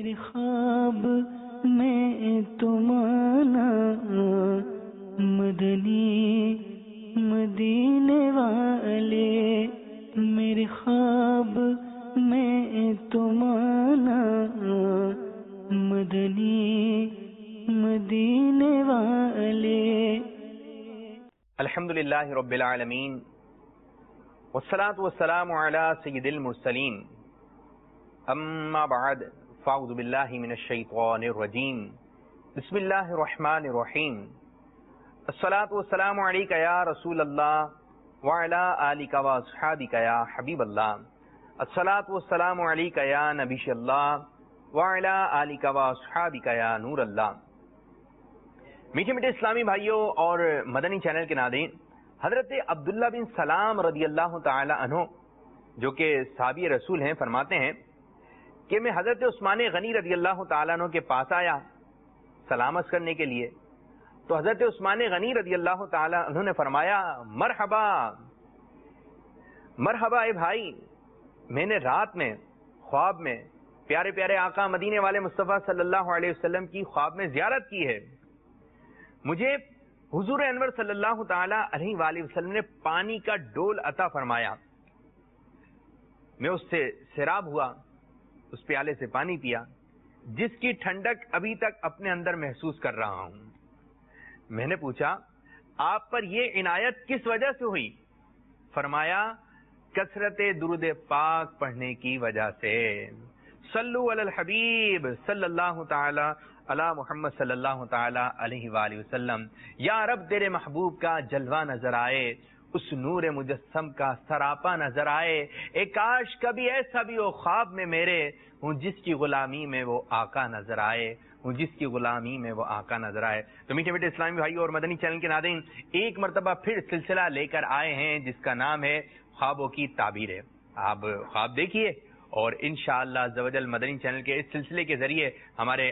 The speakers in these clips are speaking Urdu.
میرے خواب میں تمہارا مدنی مدینے والے، میرے خواب میں تمہارا مدنی مدینے والے۔ الحمدللہ رب العالمین والصلاة والسلام علی سید المرسلین، اما بعد فاعوذ باللہ من الشیطان الرجیم، بسم اللہ الرحمن الرحیم، الصلاة والسلام علیک یا رسول اللہ وعلی آلک واصحابک یا حبیب اللہ، الصلاة والسلام علیک یا نبی اللہ وعلی آلک واصحابک یا نور اللہ۔ میٹھے میٹھے اسلامی بھائیوں اور مدنی چینل کے ناظرین، حضرت عبداللہ بن سلام رضی اللہ تعالی عنہ جو کہ صحابی رسول ہیں، فرماتے ہیں کہ میں حضرت عثمان غنی رضی اللہ تعالیٰ عنہ کے پاس آیا سلام عرض کرنے کے لیے، تو حضرت عثمان غنی رضی اللہ تعالیٰ عنہ نے فرمایا مرحبا مرحبا اے بھائی، میں نے رات میں خواب میں پیارے پیارے آقا مدینے والے مصطفیٰ صلی اللہ علیہ وسلم کی خواب میں زیارت کی ہے، مجھے حضور انور صلی اللہ تعالی علیہ وآلہ وسلم نے پانی کا ڈول عطا فرمایا، میں اس سے سیراب ہوا، اس پیالے سے پانی پیا جس کی ٹھنڈک ابھی تک اپنے اندر محسوس کر رہا ہوں۔ میں نے پوچھا آپ پر یہ عنایت کس وجہ سے ہوئی؟ فرمایا کثرت درود پاک پڑھنے کی وجہ سے۔ صلو علی الحبیب صلی اللہ تعالی علی محمد صلی اللہ تعالی علیہ وآلہ وسلم۔ یا رب تیرے محبوب کا جلوہ نظر آئے، اس نور مجسم کا سراپا نظر آئے، اے کاش کبھی ایسا بھی ہو خواب میں میرے ہوں جس کی غلامی میں وہ آقا نظر آئے، ہوں جس کی غلامی میں وہ آقا نظر آئے۔ تو میٹھے میٹھے اسلامی بھائی اور مدنی چینل کے ناظرین، ایک مرتبہ پھر سلسلہ لے کر آئے ہیں جس کا نام ہے خوابوں کی تعبیر ہے۔ آپ خواب دیکھیے اور انشاءاللہ عزوجل مدنی چینل کے اس سلسلے کے ذریعے ہمارے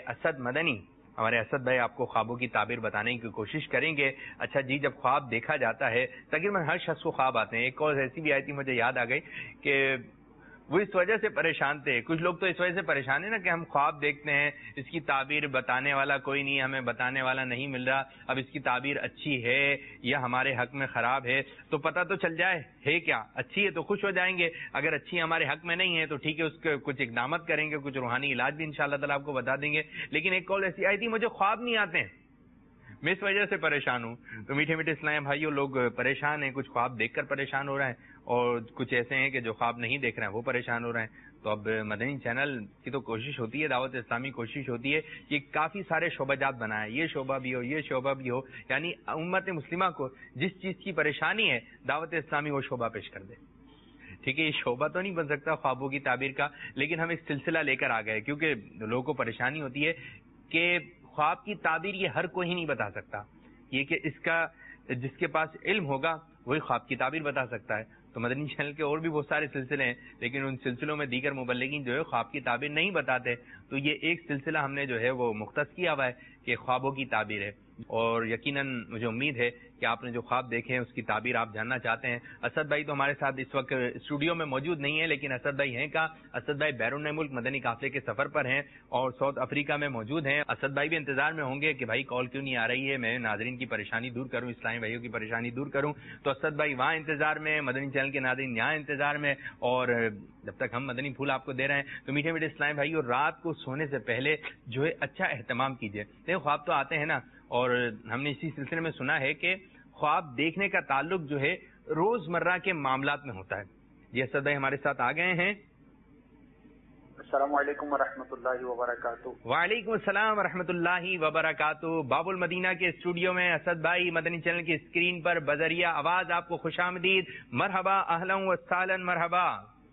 اسد بھائی آپ کو خوابوں کی تعبیر بتانے کی کوشش کریں گے۔ اچھا جی، جب خواب دیکھا جاتا ہے تقریباً ہر شخص کو خواب آتے ہیں۔ ایک اور ایسی بھی آئی تھی مجھے یاد آ گئی کہ وہ اس وجہ سے پریشان تھے، کچھ لوگ تو اس وجہ سے پریشان ہیں نا کہ ہم خواب دیکھتے ہیں، اس کی تعبیر بتانے والا کوئی نہیں، ہمیں بتانے والا نہیں مل رہا، اب اس کی تعبیر اچھی ہے یا ہمارے حق میں خراب ہے تو پتہ تو چل جائے ہے کیا، اچھی ہے تو خوش ہو جائیں گے، اگر اچھی ہمارے حق میں نہیں ہے تو ٹھیک ہے، اس کے کچھ اقدامات کریں گے، کچھ روحانی علاج بھی انشاءاللہ تعالیٰ آپ کو بتا دیں گے۔ لیکن ایک کال ایسی آئی تھی مجھے خواب نہیں آتے ہیں، میں اس وجہ سے پریشان ہوں۔ تو میٹھے میٹھے اسلامی بھائیوں، لوگ پریشان ہیں، کچھ خواب دیکھ کر پریشان ہو رہے ہیں اور کچھ ایسے ہیں کہ جو خواب نہیں دیکھ رہے ہیں وہ پریشان ہو رہے ہیں۔ تو اب مدنی چینل کی تو کوشش ہوتی ہے، دعوت اسلامی کوشش ہوتی ہے کہ کافی سارے شعبہ جات بنائیں، یہ شعبہ بھی ہو، یہ شعبہ بھی ہو، یعنی امت مسلمہ کو جس چیز کی پریشانی ہے دعوت اسلامی وہ شعبہ پیش کر دے۔ ٹھیک ہے، یہ شعبہ تو نہیں بن سکتا خوابوں کی تعبیر کا، لیکن ہم ایک سلسلہ لے کر آ گئے کیونکہ لوگوں کو پریشانی ہوتی ہے کہ خواب کی تعبیر یہ ہر کوئی نہیں بتا سکتا، یہ کہ اس کا جس کے پاس علم ہوگا وہی خواب کی تعبیر بتا سکتا ہے۔ تو مدنی چینل کے اور بھی بہت سارے سلسلے ہیں، لیکن ان سلسلوں میں دیگر مبلغین جو ہے خواب کی تعبیر نہیں بتاتے، تو یہ ایک سلسلہ ہم نے جو ہے وہ مختص کیا ہوا ہے کہ خوابوں کی تعبیر ہے، اور یقیناً مجھے امید ہے کہ آپ نے جو خواب دیکھے ہیں اس کی تعبیر آپ جاننا چاہتے ہیں۔ اسد بھائی تو ہمارے ساتھ اس وقت اسٹوڈیو میں موجود نہیں ہے، لیکن اسد بھائی ہیں کا اسد بھائی بیرون ملک مدنی قافلے کے سفر پر ہیں اور ساؤتھ افریقہ میں موجود ہیں۔ اسد بھائی بھی انتظار میں ہوں گے کہ بھائی کال کیوں نہیں آ رہی ہے، میں ناظرین کی پریشانی دور کروں، اسلامی بھائیوں کی پریشانی دور کروں۔ تو اسد بھائی وہاں انتظار میں، مدنی چینل کے ناظرین یہاں انتظار میں، اور جب تک ہم مدنی پھول آپ کو دے رہے ہیں تو میٹھے میٹھے اسلامی بھائیوں، رات کو سونے سے پہلے جو ہے اچھا اہتمام کیجیے۔ دیکھو خواب تو آتے ہیں نا، اور ہم نے اسی سلسلے میں سنا ہے کہ خواب دیکھنے کا تعلق جو ہے روزمرہ کے معاملات میں ہوتا ہے۔ یہ اسد بھائی ہمارے ساتھ آ گئے ہیں۔ السلام علیکم ورحمۃ اللہ وبرکاتہ۔ وعلیکم السلام ورحمۃ اللہ وبرکاتہ۔ باب المدینہ کے اسٹوڈیو میں اسد بھائی، مدنی چینل کی اسکرین پر بذریعہ آواز آپ کو خوش آمدید، مرحبا، اہلا و سہلا، مرحبا۔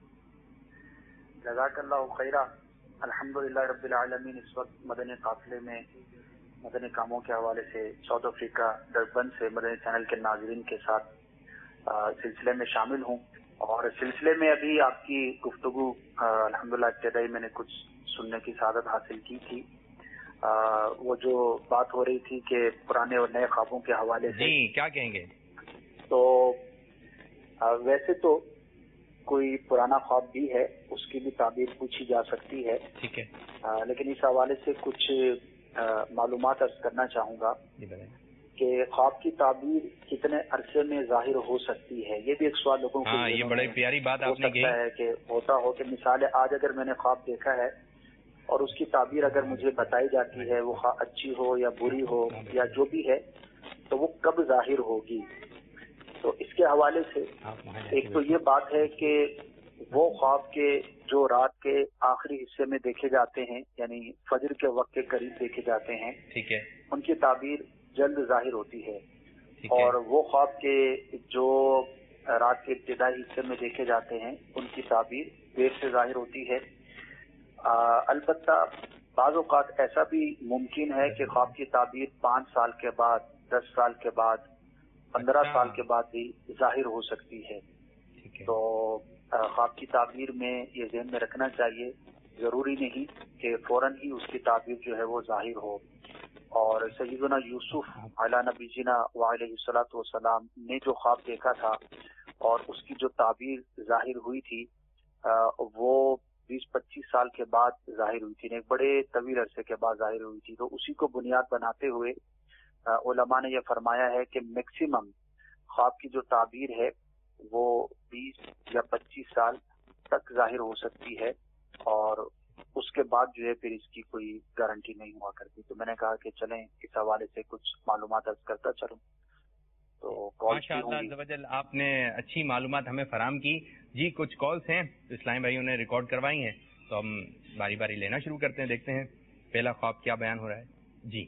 جزاک اللہ خیرہ۔ الحمدللہ رب العالمین، اس وقت مدنی قافلے میں مدنی کاموں کے حوالے سے ساؤتھ افریقہ ڈربن سے مدنی چینل کے ناظرین کے ساتھ سلسلے میں شامل ہوں، اور سلسلے میں ابھی آپ کی گفتگو الحمدللہ ابتدائی میں نے کچھ سننے کی سعادت حاصل کی تھی۔ وہ جو بات ہو رہی تھی کہ پرانے اور نئے خوابوں کے حوالے سے، جی کیا کہیں گے؟ تو ویسے تو کوئی پرانا خواب بھی ہے اس کی بھی تعبیر پوچھی جا سکتی ہے. ٹھیک ہے. لیکن اس حوالے سے کچھ معلومات عرض کرنا چاہوں گا کہ خواب کی تعبیر کتنے عرصے میں ظاہر ہو سکتی ہے. یہ بھی ایک سوال لوگوں کو یہ بڑی پیاری بات آپ نے کہی ہے کہ ہوتا ہو کہ مثال آج اگر میں نے خواب دیکھا ہے اور اس کی تعبیر اگر مجھے بتائی جاتی ہے وہ اچھی ہو یا بری ہو یا جو بھی ہے تو وہ کب ظاہر ہوگی. تو اس کے حوالے سے ایک تو یہ بات ہے کہ وہ خواب کے جو رات کے آخری حصے میں دیکھے جاتے ہیں یعنی فجر کے وقت کے قریب دیکھے جاتے ہیں, ٹھیک ہے, ان کی تعبیر جلد ظاہر ہوتی ہے. اور وہ خواب کے جو رات کے ابتدائی حصے میں دیکھے جاتے ہیں ان کی تعبیر دیر سے ظاہر ہوتی ہے. البتہ بعض اوقات ایسا بھی ممکن ہے کہ خواب کی تعبیر 5 سال کے بعد, 10 سال کے بعد, 15 سال کے بعد بھی ظاہر ہو سکتی ہے. تو خواب کی تعبیر میں یہ ذہن میں رکھنا چاہیے, ضروری نہیں کہ فوراً ہی اس کی تعبیر جو ہے وہ ظاہر ہو. اور سیدنا یوسف علیہ نبی جینا وعلیہ الصلوۃ والسلام نے جو خواب دیکھا تھا اور اس کی جو تعبیر ظاہر ہوئی تھی وہ 20-25 سال کے بعد ظاہر ہوئی تھی, ایک بڑے طویل عرصے کے بعد ظاہر ہوئی تھی. تو اسی کو بنیاد بناتے ہوئے علماء نے یہ فرمایا ہے کہ میکسیمم خواب کی جو تعبیر ہے وہ 20 یا 25 سال تک ظاہر ہو سکتی ہے اور اس کے بعد جو ہے پھر اس کی کوئی گارنٹی نہیں ہوا کرتی. تو میں نے کہا کہ چلیں اس حوالے سے کچھ معلومات عرض کرتا چلوں. تو ماشاءاللہ آپ نے اچھی معلومات ہمیں فراہم کی. جی کچھ کالز ہیں تو اسلامی بھائیوں نے ریکارڈ کروائی ہیں تو ہم باری باری لینا شروع کرتے ہیں, دیکھتے ہیں پہلا خواب کیا بیان ہو رہا ہے. جی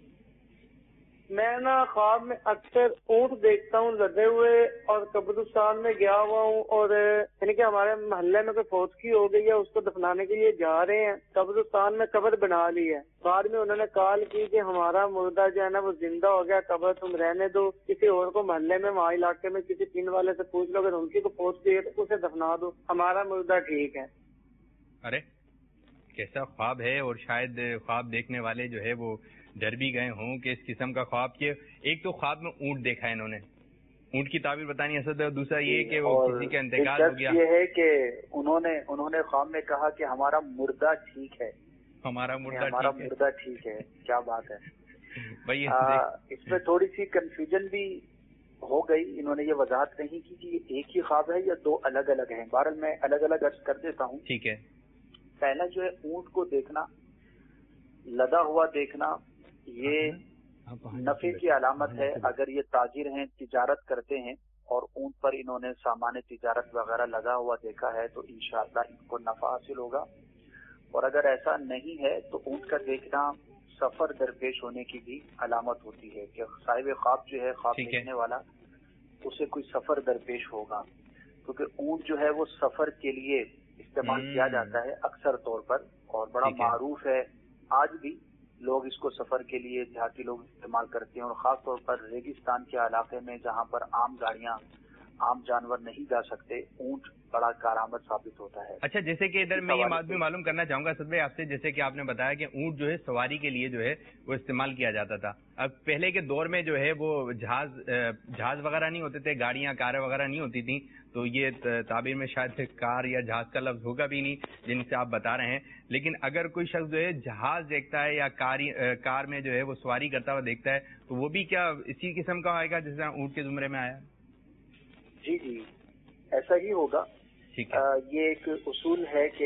میں نا خواب میں اکثر اونٹ دیکھتا ہوں لدے ہوئے اور قبرستان میں گیا ہوا ہوں, اور یعنی کہ ہمارے محلے میں کوئی فوتگی ہو گئی ہے اس کو دفنانے کے لیے جا رہے ہیں. قبرستان میں قبر بنا لی ہے, بعد میں انہوں نے کال کی کہ ہمارا مردہ جو ہے نا وہ زندہ ہو گیا, قبر تم رہنے دو, کسی اور کو محلے میں وہاں علاقے میں کسی پن والے سے پوچھ لو, اگر ان کی کو پوچھ دیے تو اسے دفنا دو, ہمارا مردہ ٹھیک ہے. ارے کیسا خواب ہے, اور شاید خواب دیکھنے والے جو ہے وہ ڈر بھی گئے ہوں کہ اس قسم کا خواب کے. ایک تو خواب میں اونٹ دیکھا ہے انہوں نے, اونٹ کی تعبیر بتانی اسد, اور دوسرا یہ کہ وہ کسی کا انتقال ہو گیا. یہ ہے کہ انہوں نے خواب میں کہا کہ ہمارا مردہ ٹھیک ہے, ہمارا مردہ ٹھیک ہے. کیا بات ہے بھائی. اس میں تھوڑی سی کنفیوژن بھی ہو گئی, انہوں نے یہ وضاحت نہیں کی کہ ایک ہی خواب ہے یا 2 الگ الگ ہیں. بہرحال میں الگ الگ عرض کر دیتا ہوں. ٹھیک ہے. پہلا جو ہے اونٹ کو دیکھنا, لدا ہوا دیکھنا, یہ نفع کی علامت ہے. اگر یہ تاجر ہیں, تجارت کرتے ہیں اور اونٹ پر انہوں نے سامان تجارت وغیرہ لگا ہوا دیکھا ہے تو انشاءاللہ ان کو نفع حاصل ہوگا. اور اگر ایسا نہیں ہے تو اونٹ کا دیکھنا سفر درپیش ہونے کی بھی علامت ہوتی ہے کہ صاحب خواب جو ہے, خواب دیکھنے والا, اسے کوئی سفر درپیش ہوگا. کیونکہ اونٹ جو ہے وہ سفر کے لیے استعمال کیا جاتا ہے اکثر طور پر, اور بڑا معروف ہے. آج بھی لوگ اس کو سفر کے لیے دیہاتی لوگ استعمال کرتے ہیں, اور خاص طور پر ریگستان کے علاقے میں جہاں پر عام گاڑیاں, عام جانور نہیں جا سکتے, اونٹ بڑا کارآمد ثابت ہوتا ہے. اچھا, جیسے کہ ادھر میں یہ بات بھی معلوم کرنا چاہوں گا اسد بھائی آپ سے, جیسے کہ آپ نے بتایا کہ اونٹ جو ہے سواری کے لیے جو ہے وہ استعمال کیا جاتا تھا. اب پہلے کے دور میں جو ہے وہ جہاز وغیرہ نہیں ہوتے تھے, گاڑیاں کاریں وغیرہ نہیں ہوتی تھیں, تو یہ تعبیر میں شاید کار یا جہاز کا لفظ ہوگا بھی نہیں جن سے آپ بتا رہے ہیں. لیکن اگر کوئی شخص جو ہے جہاز دیکھتا ہے یا کار میں جو ہے وہ سواری کرتا ہوا دیکھتا ہے تو وہ بھی کیا اسی قسم کا آئے گا جیسے اونٹ کے زمرے میں آیا؟ جی ایسا ہی ہوگا. یہ ایک اصول ہے کہ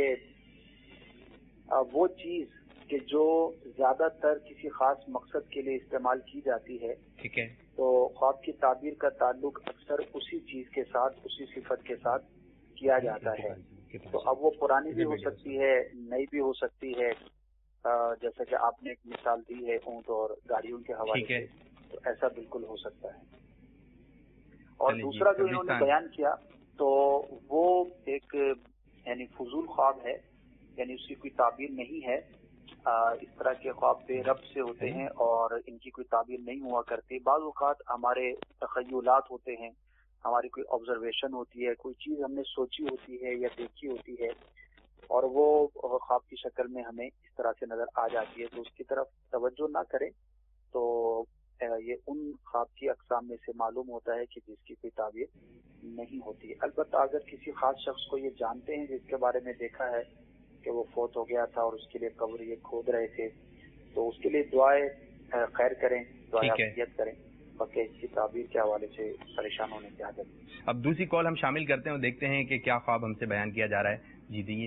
وہ چیز کہ جو زیادہ تر کسی خاص مقصد کے لیے استعمال کی جاتی ہے, ٹھیک ہے, تو خواب کی تعبیر کا تعلق اکثر اسی چیز کے ساتھ, اسی صفت کے ساتھ کیا جاتا ہے. تو اب وہ پرانی بھی ہو سکتی ہے, نئی بھی ہو سکتی ہے, جیسا کہ آپ نے ایک مثال دی ہے اونٹ اور گاڑیوں کے حوالے سے, تو ایسا بالکل ہو سکتا ہے. اور دوسرا جو انہوں نے بیان کیا تو وہ ایک یعنی فضول خواب ہے, یعنی اس کی کوئی تعبیر نہیں ہے. اس طرح کے خواب بے ربط سے ہوتے ہیں اور ان کی کوئی تعبیر نہیں ہوا کرتی. بعض اوقات ہمارے تخیلات ہوتے ہیں, ہماری کوئی آبزرویشن ہوتی ہے, کوئی چیز ہم نے سوچی ہوتی ہے یا دیکھی ہوتی ہے اور وہ خواب کی شکل میں ہمیں اس طرح سے نظر آ جاتی ہے, تو اس کی طرف توجہ نہ کریں تو یہ ان خواب کی اقسام میں سے معلوم ہوتا ہے کہ جس کی کوئی تعبیر نہیں ہوتی. البتہ اگر کسی خاص شخص کو یہ جانتے ہیں جس کے بارے میں دیکھا ہے کہ وہ فوت ہو گیا تھا اور اس کے لیے قبر یہ کھود رہے تھے، تو اس کے لیے دعائیں خیر کریں، دعائیں عافیت کریں، بلکہ اس کی تعبیر کے حوالے سے پریشان ہونے کی عادت. اب دوسری کال ہم شامل کرتے ہیں اور دیکھتے ہیں کہ کیا خواب ہم سے بیان کیا جا رہا ہے. جی دیجیے.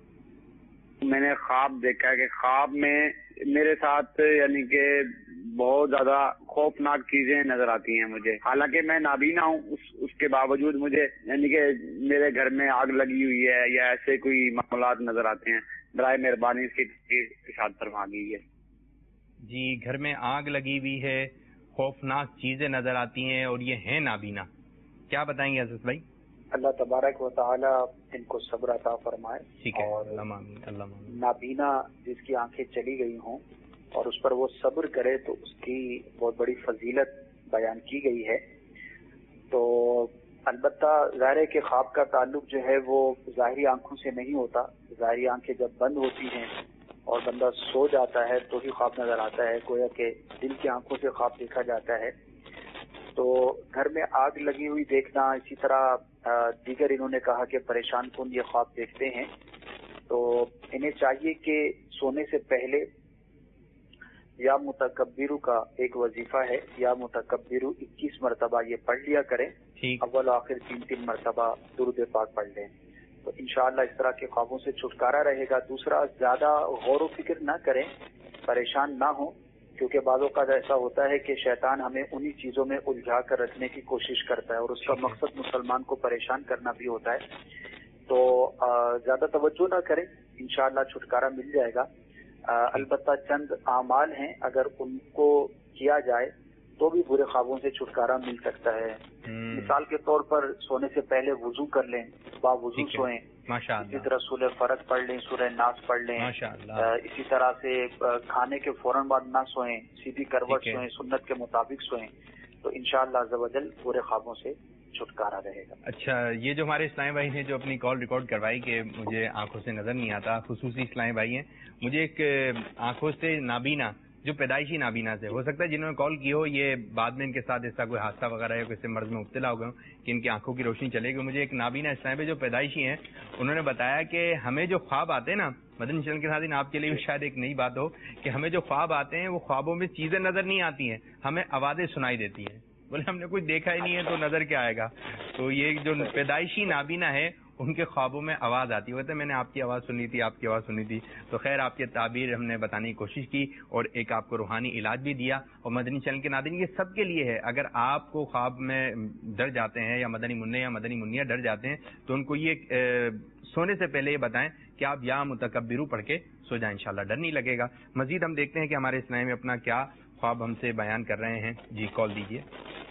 میں نے خواب دیکھا کہ خواب میں میرے ساتھ یعنی کہ بہت زیادہ خوفناک چیزیں نظر آتی ہیں مجھے، حالانکہ میں نابینا ہوں، اس کے باوجود مجھے یعنی کہ میرے گھر میں آگ لگی ہوئی ہے یا ایسے کوئی معاملات نظر آتے ہیں. برائے مہربانی اس کی ارشاد فرما دیجیے. جی، گھر میں آگ لگی ہوئی ہے، خوفناک چیزیں نظر آتی ہیں اور یہ ہیں نابینا، کیا بتائیں گے حضرت بھائی؟ اللہ تبارک و تعالی ان کو صبر عطا فرمائے. ٹھیک ہے، اور اللہ نابینا جس کی آنکھیں چلی گئی ہوں اور اس پر وہ صبر کرے تو اس کی بہت بڑی فضیلت بیان کی گئی ہے. تو البتہ ظاہر ہے کہ خواب کا تعلق جو ہے وہ ظاہری آنکھوں سے نہیں ہوتا. ظاہری آنکھیں جب بند ہوتی ہیں اور بندہ سو جاتا ہے تو ہی خواب نظر آتا ہے، گویا کہ دل کی آنکھوں سے خواب دیکھا جاتا ہے. تو گھر میں آگ لگی ہوئی دیکھنا، اسی طرح دیگر انہوں نے کہا کہ پریشان کن یہ خواب دیکھتے ہیں، تو انہیں چاہیے کہ سونے سے پہلے یا متکبرو کا ایک وظیفہ ہے، یا متکبرو 21 مرتبہ یہ پڑھ لیا کریں. اول آخر 3 مرتبہ درود پاک پڑھ لیں تو انشاءاللہ اس طرح کے خوابوں سے چھٹکارا رہے گا. دوسرا، زیادہ غور و فکر نہ کریں، پریشان نہ ہوں، کیونکہ بعض اوقات ایسا ہوتا ہے کہ شیطان ہمیں انہی چیزوں میں الجھا کر رکھنے کی کوشش کرتا ہے اور اس کا مقصد مسلمان کو پریشان کرنا بھی ہوتا ہے. تو زیادہ توجہ نہ کریں، انشاءاللہ چھٹکارا مل جائے گا. البتہ چند اعمال ہیں، اگر ان کو کیا جائے تو بھی برے خوابوں سے چھٹکارا مل سکتا ہے. مثال کے طور پر سونے سے پہلے وضو کر لیں، باوضو سوئیں. اسی طرح سورہ فرق پڑھ لیں، سورہ ناس پڑھ لیں. اسی طرح سے کھانے کے فوراً بعد نہ سوئیں، سیدھی کروٹ سوئیں، سنت کے مطابق سوئیں، تو انشاءاللہ عز و جل برے خوابوں سے چھٹکارا رہے گا. اچھا، یہ جو ہمارے اسلامی بھائی نے جو اپنی کال ریکارڈ کروائی کہ مجھے آنکھوں سے نظر نہیں آتا، خصوصی اسلامی بھائی ہیں، مجھے ایک آنکھوں سے نابینا جو پیدائشی نابینا سے ہو سکتا ہے جنہوں نے کال کی ہو یہ بعد میں ان کے ساتھ ایسا کوئی حادثہ وغیرہ ہے، کسی مرض میں مبتلا ہو گئے ہوں کہ ان کی آنکھوں کی روشنی چلے گی. مجھے ایک نابینا اسلامی بھائی جو پیدائشی ہیں انہوں نے بتایا کہ ہمیں جو خواب آتے ہیں نا، مدنی چینل کے ساتھ آپ کے لیے بھی شاید ایک نئی بات ہو کہ ہمیں جو خواب آتے ہیں وہ خوابوں میں چیزیں نظر نہیں آتی ہیں، ہمیں آوازیں سنائی دیتی ہیں. بولے ہم نے کچھ دیکھا ہی نہیں ہے تو نظر کیا آئے گا. تو یہ جو پیدائشی نابینا ہے ان کے خوابوں میں آواز آتی ہے. میں نے آپ کی آواز سنی تھی، آپ کی آواز سنی تھی، تو خیر آپ کی تعبیر ہم نے بتانے کی کوشش کی اور ایک آپ کو روحانی علاج بھی دیا. اور مدنی چینل کے ناظرین یہ سب کے لیے ہے، اگر آپ کو خواب میں ڈر جاتے ہیں یا مدنی منع یا مدنی منیا ڈر جاتے ہیں تو ان کو یہ سونے سے پہلے یہ بتائیں کہ آپ یا متکبرو پڑھ کے سو جائیں، انشاءاللہ ڈر نہیں لگے گا. مزید ہم دیکھتے ہیں کہ ہمارے اسلام میں اپنا کیا خواب ہم سے بیان کر رہے ہیں. جی کال دیجیے.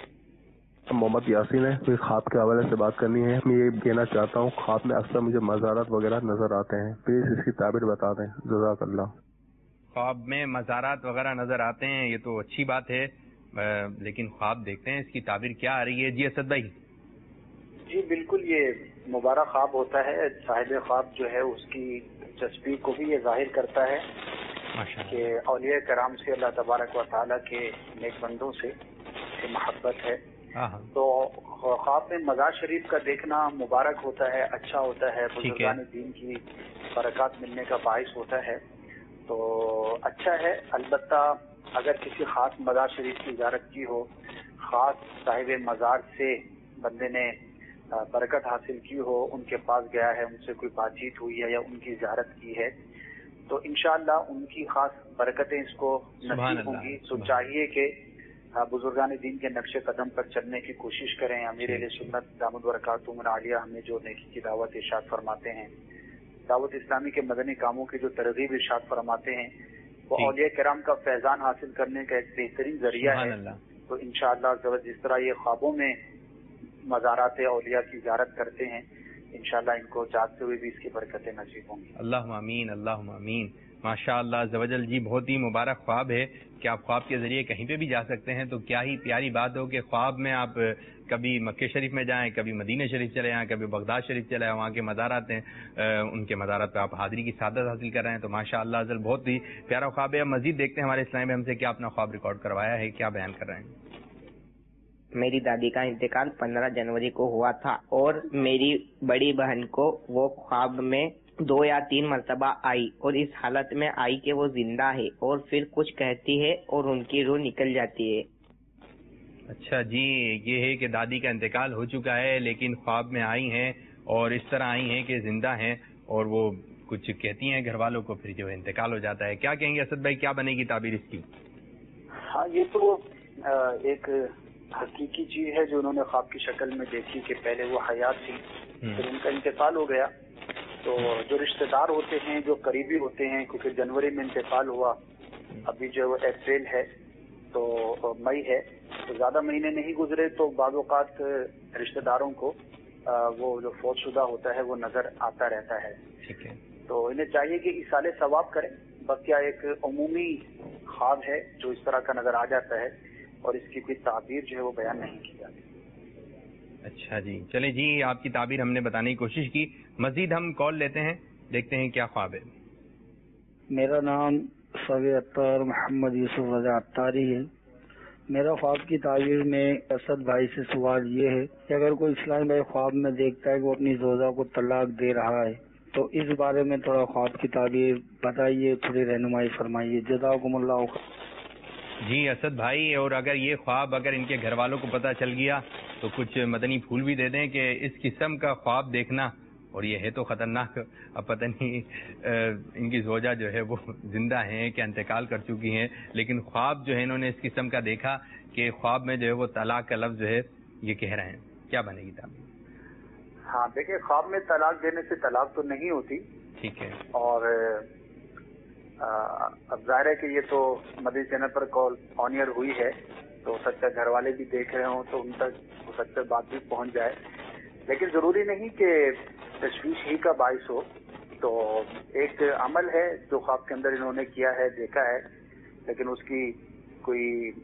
محمد یاسین ہے، کوئی خواب کے حوالے سے بات کرنی ہے. میں یہ کہنا چاہتا ہوں خواب میں اکثر مجھے مزارات وغیرہ نظر آتے ہیں، پلیز اس کی تعبیر بتا دیں، جزاک اللہ. خواب میں مزارات وغیرہ نظر آتے ہیں یہ تو اچھی بات ہے، لیکن خواب دیکھتے ہیں اس کی تعبیر کیا آ رہی ہے. جی اسد بھائی. جی بالکل، یہ مبارک خواب ہوتا ہے. صاحب خواب جو ہے اس کی دلچسپی کو بھی یہ ظاہر کرتا ہے کہ اولیاء کرام سے، اللہ تبارک و تعالیٰ کے نیک بندوں سے محبت ہے. تو خواب میں مزار شریف کا دیکھنا مبارک ہوتا ہے، اچھا ہوتا ہے، بزرگان دین کی برکات ملنے کا باعث ہوتا ہے، تو اچھا ہے. البتہ اگر کسی خاص مزار شریف کی زیارت کی ہو، خاص صاحب مزار سے بندے نے برکت حاصل کی ہو، ان کے پاس گیا ہے، ان سے کوئی بات چیت ہوئی ہے یا ان کی زیارت کی ہے، تو انشاءاللہ ان کی خاص برکتیں اس کو نصیب ہوں گی. تو چاہیے کہ بزرگان دین کے نقش قدم پر چلنے کی کوشش کریں. امیر اہل سنت دامت برکاتہم العالیہ ہمیں جو نیکی کی دعوت ارشاد فرماتے ہیں، دعوت اسلامی کے مدنی کاموں کی جو ترغیب ارشاد فرماتے ہیں، وہ اولیاء کرام کا فیضان حاصل کرنے کا ایک بہترین ذریعہ ہے. تو انشاءاللہ جس طرح یہ خوابوں میں مزارات اولیاء کی زیارت کرتے ہیں، انشاءاللہ ان کو جاگتے ہوئے بھی اس کی برکتیں نصیب ہوں گی. اللہم آمین، اللہم آمین. ماشاءاللہ عزوجل جی، بہت ہی مبارک خواب ہے کہ آپ خواب کے ذریعے کہیں پہ بھی جا سکتے ہیں. تو کیا ہی پیاری بات ہو کہ خواب میں آپ کبھی مکہ شریف میں جائیں، کبھی مدینہ شریف چلے جائیں، کبھی بغداد شریف چلے جائیں، وہاں کے مزارات ہیں، ان کے مزارات پہ آپ حاضری کی سعادت حاصل کر رہے ہیں. تو ماشاءاللہ عزوجل بہت ہی پیارا خواب ہے. مزید دیکھتے ہیں ہمارے اسلام میں ہم سے کیا اپنا خواب ریکارڈ کروایا ہے، کیا بیان کر رہے ہیں. میری دادی کا انتقال 15 جنوری کو ہوا تھا اور میری بڑی بہن کو وہ خواب میں 2 یا 3 مرتبہ آئی اور اس حالت میں آئی کہ وہ زندہ ہے اور پھر کچھ کہتی ہے اور ان کی روح نکل جاتی ہے. اچھا جی، یہ ہے کہ دادی کا انتقال ہو چکا ہے لیکن خواب میں آئی ہیں اور اس طرح آئی ہیں کہ زندہ ہیں اور وہ کچھ کہتی ہیں گھر والوں کو، پھر جو ہے انتقال ہو جاتا ہے. کیا کہیں گے اسد بھائی، کیا بنے گی تعبیر اس کی؟ ہاں، یہ تو ایک حقیقی چیز ہے جو انہوں نے خواب کی شکل میں دیکھی کہ پہلے وہ حیات تھی، پھر ان کا انتقال ہو گیا. تو جو رشتہ دار ہوتے ہیں، جو قریبی ہوتے ہیں، کیونکہ جنوری میں انتقال ہوا، ابھی جو اپریل ہے تو مئی ہے، تو زیادہ مہینے نہیں گزرے تو بعض اوقات رشتہ داروں کو وہ جو فوت شدہ ہوتا ہے وہ نظر آتا رہتا ہے. ٹھیک ہے، تو انہیں چاہیے کہ ایصال ثواب کریں. بس کیا ایک عمومی خواب ہے جو اس طرح کا نظر آ جاتا ہے اور اس کی کوئی تعبیر جو ہے وہ بیان نہیں کی جاتی. اچھا جی، چلیں جی، آپ کی تعبیر ہم نے بتانے کی کوشش کی. مزید ہم کال لیتے ہیں، دیکھتے ہیں کیا خواب ہے. میرا نام سوی اطہر محمد یوسف رضا عطاری ہے. میرا خواب کی تعبیر میں اسد بھائی سے سوال یہ ہے کہ اگر کوئی اسلام بھائی خواب میں دیکھتا ہے کہ وہ اپنی زوجہ کو طلاق دے رہا ہے تو اس بارے میں تھوڑا خواب کی تعبیر بتائیے، تھوڑی رہنمائی فرمائیے. جزاکم اللہ خیر. جی اسد بھائی، اور اگر یہ خواب اگر ان کے گھر والوں کو پتہ چل گیا تو کچھ مدنی پھول بھی دے دیں کہ اس قسم کا خواب دیکھنا، اور یہ ہے تو خطرناک. اب پتہ نہیں ان کی زوجہ جو ہے وہ زندہ ہیں کہ انتقال کر چکی ہیں، لیکن خواب جو ہے انہوں نے اس قسم کا دیکھا کہ خواب میں جو ہے وہ طلاق کا لفظ جو ہے یہ کہہ رہے ہیں. کیا بنے گی تعبیر؟ ہاں دیکھیں، خواب میں طلاق دینے سے طلاق تو نہیں ہوتی. ٹھیک ہے، اور اب ظاہر ہے کہ یہ تو مدنی چینل پر کال آن ایئر ہوئی ہے تو ہو سکتا ہے گھر والے بھی دیکھ رہے ہوں تو ان تک ہو سکتا ہے بات بھی پہنچ جائے، لیکن ضروری نہیں کہ تشویش ہی کا باعث ہو. تو ایک عمل ہے جو خواب کے اندر انہوں نے کیا ہے، دیکھا ہے، لیکن اس کی کوئی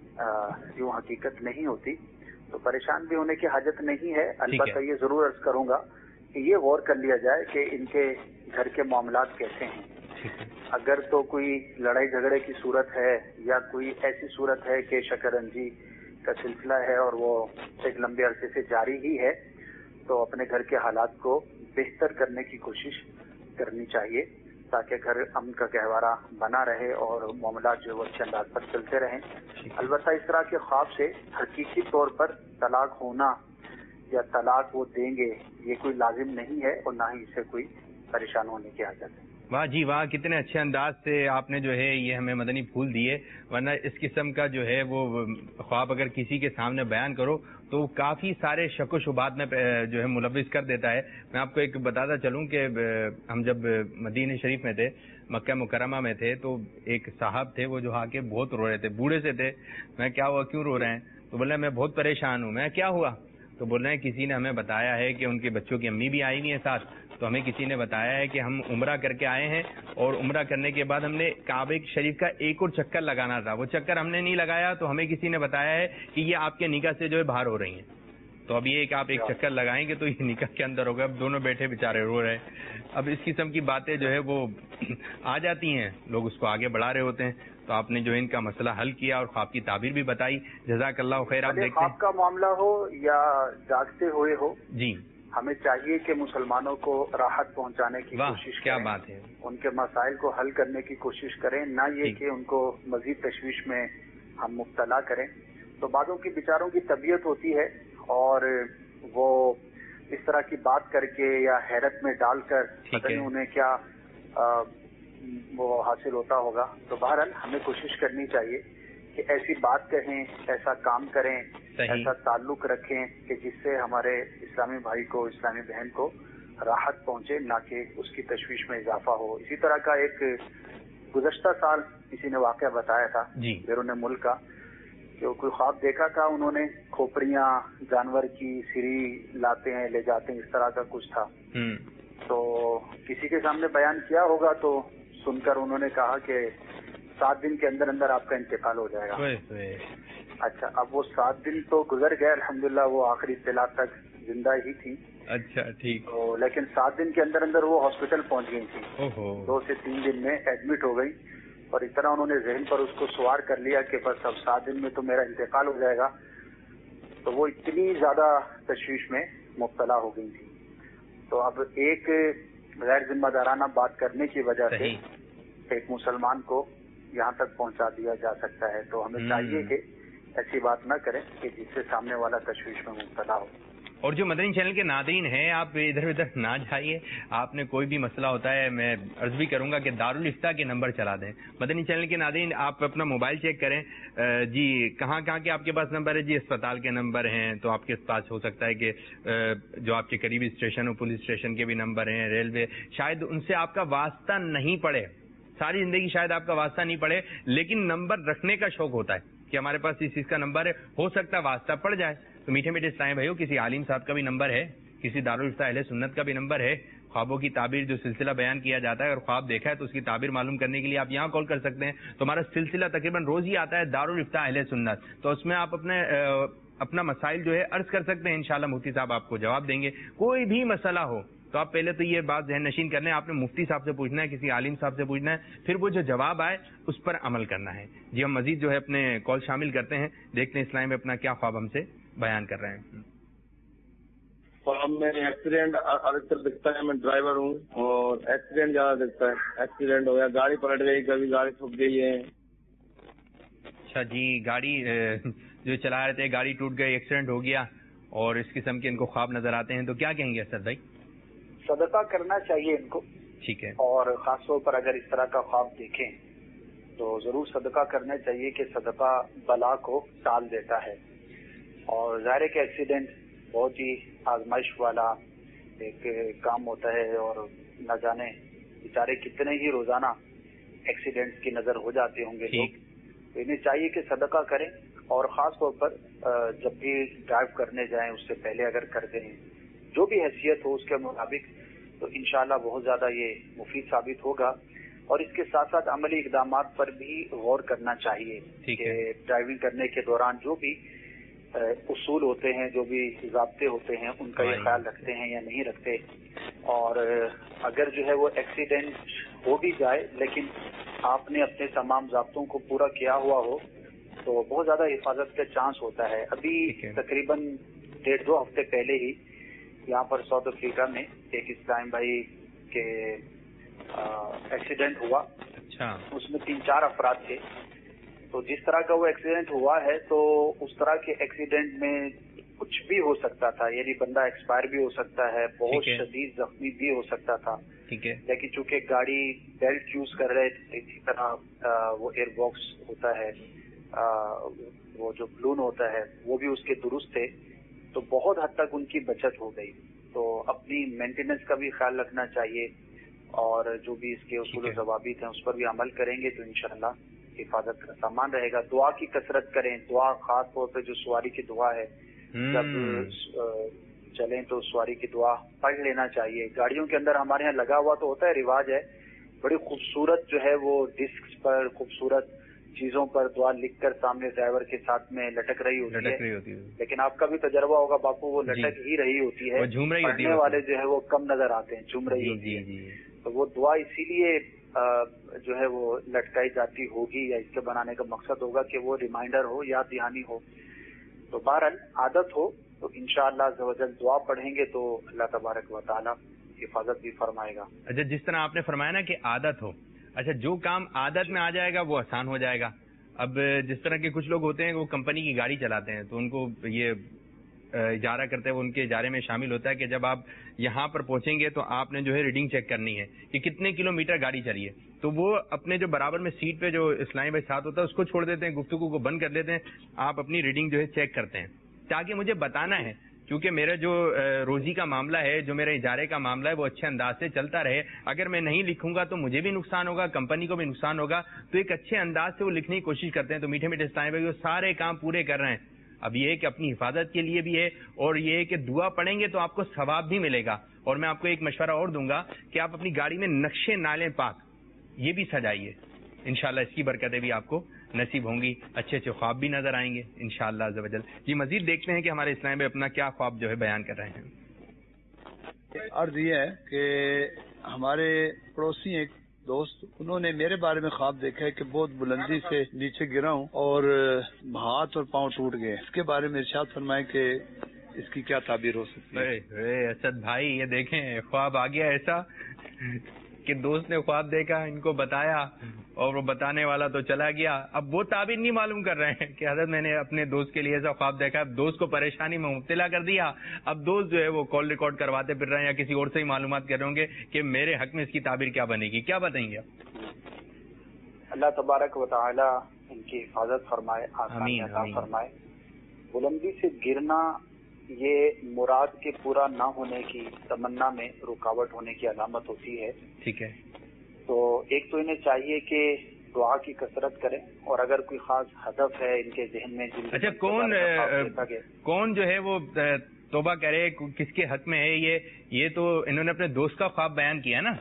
یوں حقیقت نہیں ہوتی، تو پریشان بھی ہونے کی حاجت نہیں ہے. البتہ یہ ضرور عرض کروں گا کہ یہ غور کر لیا جائے کہ ان کے گھر کے معاملات کیسے ہیں. اگر تو کوئی لڑائی جھگڑے کی صورت ہے یا کوئی ایسی صورت ہے کہ شکرنجی کا سلسلہ ہے اور وہ ایک لمبے عرصے سے جاری ہی ہے، تو اپنے گھر کے حالات کو بہتر کرنے کی کوشش کرنی چاہیے تاکہ گھر امن کا گہوارہ بنا رہے اور معاملات جو ہے وہ اچھے انداز پر چلتے رہیں. البتہ اس طرح کے خواب سے حقیقی طور پر طلاق ہونا یا طلاق وہ دیں گے یہ کوئی لازم نہیں ہے اور نہ ہی اسے کوئی پریشان ہونے کی حاجت ہے. واہ جی واہ، کتنے اچھے انداز سے آپ نے جو ہے یہ ہمیں مدنی پھول دیے. ورنہ اس قسم کا جو ہے وہ خواب اگر کسی کے سامنے بیان کرو تو کافی سارے شک و شبہات میں جو ہے ملوث کر دیتا ہے. میں آپ کو ایک بتاتا چلوں کہ ہم جب مدینہ شریف میں تھے، مکہ مکرمہ میں تھے، تو ایک صاحب تھے وہ جو آ کے بہت رو رہے تھے، بوڑھے سے تھے. میں کیا ہوا، کیوں رو رہے ہیں؟ تو بولے میں بہت پریشان ہوں. میں کیا ہوا؟ تو بول رہے ہیں کسی نے ہمیں بتایا ہے کہ ان کے بچوں کی امی بھی آئی ہوئی ہیں ساتھ، تو ہمیں کسی نے بتایا ہے کہ ہم عمرہ کر کے آئے ہیں اور عمرہ کرنے کے بعد ہم نے کعبہ شریف کا ایک اور چکر لگانا تھا، وہ چکر ہم نے نہیں لگایا تو ہمیں کسی نے بتایا ہے کہ یہ آپ کے نکاح سے جو ہے باہر ہو رہی ہیں. تو اب یہ کہ آپ ایک چکر لگائیں گے تو یہ نکاح کے اندر ہوگا. اب دونوں بیٹھے بیچارے رو رہے ہیں. اب اس قسم کی باتیں جو ہے وہ آ جاتی ہیں، لوگ اس کو آگے بڑھا رہے ہوتے ہیں. تو آپ نے جو ان کا مسئلہ حل کیا اور خواب کی تعبیر بھی بتائی. جزاک اللہ خیر. آپ دیکھتے ہیں خواب کا معاملہ ہو یا جاگتے ہوئے ہو، جی ہمیں چاہیے کہ مسلمانوں کو راحت پہنچانے کی کوشش کیا کریں، بات ہے، ان کے مسائل کو حل کرنے کی کوشش کریں، نہ یہ کہ ان کو مزید تشویش میں ہم مبتلا کریں. تو بعضوں کی بیچاروں کی طبیعت ہوتی ہے اور وہ اس طرح کی بات کر کے یا حیرت میں ڈال کر پتہ نہیں انہیں کیا وہ حاصل ہوتا ہوگا. تو بہرحال ہمیں کوشش کرنی چاہیے کہ ایسی بات کہیں، ایسا کام کریں، ایسا تعلق رکھیں کہ جس سے ہمارے اسلامی بھائی کو، اسلامی بہن کو راحت پہنچے، نہ کہ اس کی تشویش میں اضافہ ہو. اسی طرح کا ایک گزشتہ سال کسی نے واقعہ بتایا تھا بیرون ملک کا کہ کوئی خواب دیکھا تھا انہوں نے، کھوپڑیاں جانور کی سری لاتے ہیں لے جاتے ہیں، اس طرح کا کچھ تھا. تو کسی کے سامنے بیان کیا ہوگا تو سن کر انہوں نے کہا کہ 7 دن کے اندر اندر آپ کا انتقال ہو جائے گا. اچھا اب وہ 7 دن تو گزر گئے الحمدللہ، وہ آخری اطلاع تک زندہ ہی تھی. اچھا ٹھیک. تو لیکن 7 دن کے اندر اندر وہ ہاسپٹل پہنچ گئی تھی. 2 سے 3 دن میں ایڈمٹ ہو گئی اور اتنا انہوں نے ذہن پر اس کو سوار کر لیا کہ بس اب 7 دن میں تو میرا انتقال ہو جائے گا. تو وہ اتنی زیادہ تشویش میں مبتلا ہو گئی تھی. تو اب ایک غیر ذمہ دارانہ بات کرنے کی وجہ سے ایک مسلمان کو یہاں تک پہنچا دیا جا سکتا ہے. تو ہمیں چاہیے کہ ایسی بات نہ کریں کہ جس سے سامنے والا تشویش میں مبتلا ہو. اور جو مدنی چینل کے ناظرین ہیں، آپ ادھر ادھر نہ جائیے. آپ نے کوئی بھی مسئلہ ہوتا ہے، میں عرض بھی کروں گا کہ دارالفتہ کے نمبر چلا دیں. مدنی چینل کے ناظرین آپ اپنا موبائل چیک کریں جی کہاں کہاں کے آپ کے پاس نمبر ہے. جی اسپتال کے نمبر ہیں، تو آپ کے پاس ہو سکتا ہے کہ جو آپ کے قریبی اسٹیشن ہو، پولیس اسٹیشن کے بھی نمبر ہیں، ریلوے، شاید ان سے آپ کا واسطہ نہیں پڑے، ساری زندگی شاید آپ کا واسطہ نہیں پڑے، لیکن نمبر رکھنے کا شوق ہوتا ہے کہ ہمارے پاس اس چیز کا نمبر ہے، ہو سکتا ہے واسطہ پڑ جائے. تو میٹھے میٹھے اسلام بھائیو، کسی عالم صاحب کا بھی نمبر ہے، کسی دارالفتہ اہل سنت کا بھی نمبر ہے. خوابوں کی تعبیر جو سلسلہ بیان کیا جاتا ہے، اگر خواب دیکھا ہے تو اس کی تعبیر معلوم کرنے کے لیے آپ یہاں کال کر سکتے ہیں. تو ہمارا سلسلہ تقریباً روز ہی آتا ہے دارالفتہ اہل سنت، تو اس میں آپ اپنا مسائل جو ہے عرض کر سکتے ہیں. انشاءاللہ مفتی صاحب آپ کو جواب دیں گے. کوئی بھی مسئلہ ہو تو آپ پہلے تو یہ بات ذہن نشین کرنا ہے، آپ نے مفتی صاحب سے پوچھنا ہے، کسی عالم صاحب سے پوچھنا ہے، پھر وہ جو جواب آئے اس پر عمل کرنا ہے. جی ہم مزید جو ہے اپنے کال شامل کرتے ہیں، دیکھتے ہیں اسلام میں اپنا کیا خواب ہم سے بیان کر رہے ہیں. خواب میں ایکسیڈنٹ اکثر دکھتا ہے. میں ڈرائیور ہوں اور ایکسیڈنٹ زیادہ دکھتا ہے. ایکسیڈنٹ ہو گیا، گاڑی پلٹ گئی، کبھی گاڑی ٹھک گئی ہے. اچھا جی، گاڑی جو چلا رہے تھے گاڑی ٹوٹ گئی، ایکسیڈنٹ ہو گیا اور اس قسم کے ان کو خواب نظر آتے ہیں، تو کیا کہیں گے اسد بھائی؟ صدقہ کرنا چاہیے ان کو. ٹھیک ہے. اور خاص طور پر اگر اس طرح کا خواب دیکھیں تو ضرور صدقہ کرنا چاہیے کہ صدقہ بلا کو ٹال دیتا ہے. اور ظاہر ہے کہ ایکسیڈنٹ بہت ہی آزمائش والا ایک کام ہوتا ہے، اور نہ جانے بیچارے کتنے ہی روزانہ ایکسیڈنٹس کی نظر ہو جاتے ہوں گے لوگ. تو انہیں چاہیے کہ صدقہ کریں، اور خاص طور پر جب بھی ڈرائیو کرنے جائیں اس سے پہلے اگر کر دیں جو بھی حیثیت ہو اس کے مطابق، تو انشاءاللہ بہت زیادہ یہ مفید ثابت ہوگا. اور اس کے ساتھ ساتھ عملی اقدامات پر بھی غور کرنا چاہیے کہ ڈرائیونگ کرنے کے دوران جو بھی اصول ہوتے ہیں، جو بھی ضابطے ہوتے ہیں، ان کا یہ خیال رکھتے ہیں یا نہیں رکھتے. اور اگر جو ہے وہ ایکسیڈنٹ ہو بھی جائے لیکن آپ نے اپنے تمام ضابطوں کو پورا کیا ہوا ہو تو بہت زیادہ حفاظت کا چانس ہوتا ہے. ابھی تقریباً 1.5-2 ہفتے پہلے ہی یہاں پر ساؤتھ افریقہ میں ایک اسلام بھائی کے ایکسیڈنٹ ہوا. اچھا. اس میں 3-4 افراد تھے. تو جس طرح کا وہ ایکسیڈنٹ ہوا ہے تو اس طرح کے ایکسیڈنٹ میں کچھ بھی ہو سکتا تھا، یعنی بندہ ایکسپائر بھی ہو سکتا ہے، بہت شدید زخمی بھی ہو سکتا تھا. ٹھیک ہے. لیکن چونکہ گاڑی بیلٹ یوز کر رہے تھے، اسی طرح وہ ایئر باکس ہوتا ہے، وہ جو بلون ہوتا ہے وہ بھی اس کے درست تھے، تو بہت حد تک ان کی بچت ہو گئی. تو اپنی مینٹیننس کا بھی خیال رکھنا چاہیے، اور جو بھی اس کے اصول و ضوابط ہیں اس پر بھی عمل کریں گے تو انشاءاللہ حفاظت کا سامان رہے گا. دعا کی کثرت کریں. دعا خاص طور پہ جو سواری کی دعا ہے، جب چلیں تو سواری کی دعا پڑھ لینا چاہیے. گاڑیوں کے اندر ہمارے یہاں لگا ہوا تو ہوتا ہے، رواج ہے، بڑی خوبصورت جو ہے وہ ڈسک پر، خوبصورت چیزوں پر دعا لکھ کر سامنے ڈرائیور کے ساتھ میں لٹک رہی ہوتی ہے. لیکن آپ کا بھی تجربہ ہوگا باپو، وہ لٹک ہی رہی ہوتی ہے، پڑھنے والے جو ہے وہ کم نظر آتے ہیں، جھوم رہی ہوتی ہے. تو وہ دعا اسی لیے جو ہے وہ لٹکائی جاتی ہوگی، یا اس کے بنانے کا مقصد ہوگا کہ وہ ریمائنڈر ہو، یاد دہانی ہو. تو بہرحال عادت ہو تو انشاءاللہ عز و جل دعا پڑھیں گے تو اللہ تبارک و تعالی حفاظت بھی فرمائے گا. اچھا، جس طرح آپ نے فرمایا نا کہ عادت ہو، اچھا جو کام عادت میں آ جائے گا وہ آسان ہو جائے گا. اب جس طرح کے کچھ لوگ ہوتے ہیں وہ کمپنی کی گاڑی چلاتے ہیں، تو ان کو یہ اجارہ کرتے ہیں، وہ ان کے اجارے میں شامل ہوتا ہے کہ جب آپ یہاں پر پہنچیں گے تو آپ نے جو ہے ریڈنگ چیک کرنی ہے کہ کتنے کلومیٹر گاڑی چلی ہے. تو وہ اپنے جو برابر میں سیٹ پہ جو اسلامی بھائی ساتھ ہوتا ہے اس کو چھوڑ دیتے ہیں، گفتگو کو بند کر دیتے ہیں، آپ اپنی ریڈنگ جو ہے چیک کرتے ہیں تاکہ مجھے بتانا ہے، کیونکہ میرا جو روزی کا معاملہ ہے، جو میرے اجارے کا معاملہ ہے وہ اچھے انداز سے چلتا رہے. اگر میں نہیں لکھوں گا تو مجھے بھی نقصان ہوگا، کمپنی کو بھی نقصان ہوگا. تو ایک اچھے انداز سے وہ لکھنے کی کوشش کرتے ہیں. تو میٹھے میٹھے اسلامی بھائی وہ سارے کام پورے کر رہے ہیں. اب یہ ہے کہ اپنی حفاظت کے لیے بھی ہے، اور یہ ہے کہ دعا پڑھیں گے تو آپ کو ثواب بھی ملے گا. اور میں آپ کو ایک مشورہ اور دوں گا کہ آپ اپنی گاڑی میں نقشے نالے پاک یہ بھی سجائیے، انشاءاللہ اس کی برکتیں بھی آپ کو نصیب ہوں گی، اچھے اچھے خواب بھی نظر آئیں گے انشاءاللہ عز و جل۔ جی مزید دیکھتے ہیں کہ ہمارے اسلام بھائی اپنا کیا خواب جو ہے بیان کر رہے ہیں۔ عرض یہ ہے کہ ہمارے پڑوسی ایک دوست، انہوں نے میرے بارے میں خواب دیکھا ہے کہ بہت بلندی سے نیچے گرا ہوں اور ہاتھ اور پاؤں ٹوٹ گئے، اس کے بارے میں ارشاد فرمائیں کہ اس کی کیا تعبیر ہو سکتی ہے؟ اسد بھائی یہ دیکھیں خواب آ گیا ایسا کہ دوست نے خواب دیکھا، ان کو بتایا اور وہ بتانے والا تو چلا گیا، اب وہ تعبیر نہیں معلوم کر رہے ہیں کہ حضرت میں نے اپنے دوست کے لیے ایسا خواب دیکھا، اب دوست کو پریشانی میں مبتلا کر دیا، اب دوست جو ہے وہ کال ریکارڈ کرواتے پھر رہے ہیں یا کسی اور سے ہی معلومات کر رہے ہوں گے کہ میرے حق میں اس کی تعبیر کیا بنے گی، کیا بتائیں گے آپ؟ اللہ تبارک و تعالی ان کی حفاظت فرمائے، آسانی عطا فرمائے۔ بلندی سے گرنا یہ مراد کے پورا نہ ہونے کی تمنا میں رکاوٹ ہونے کی علامت ہوتی ہے۔ ٹھیک ہے، تو ایک تو انہیں چاہیے کہ دعا کی کثرت کریں، اور اگر کوئی خاص ہدف ہے ان کے ذہن میں، اچھا کون جو ہے وہ توبہ کرے، کس کے حق میں ہے یہ تو انہوں نے اپنے دوست کا خواب بیان کیا نا،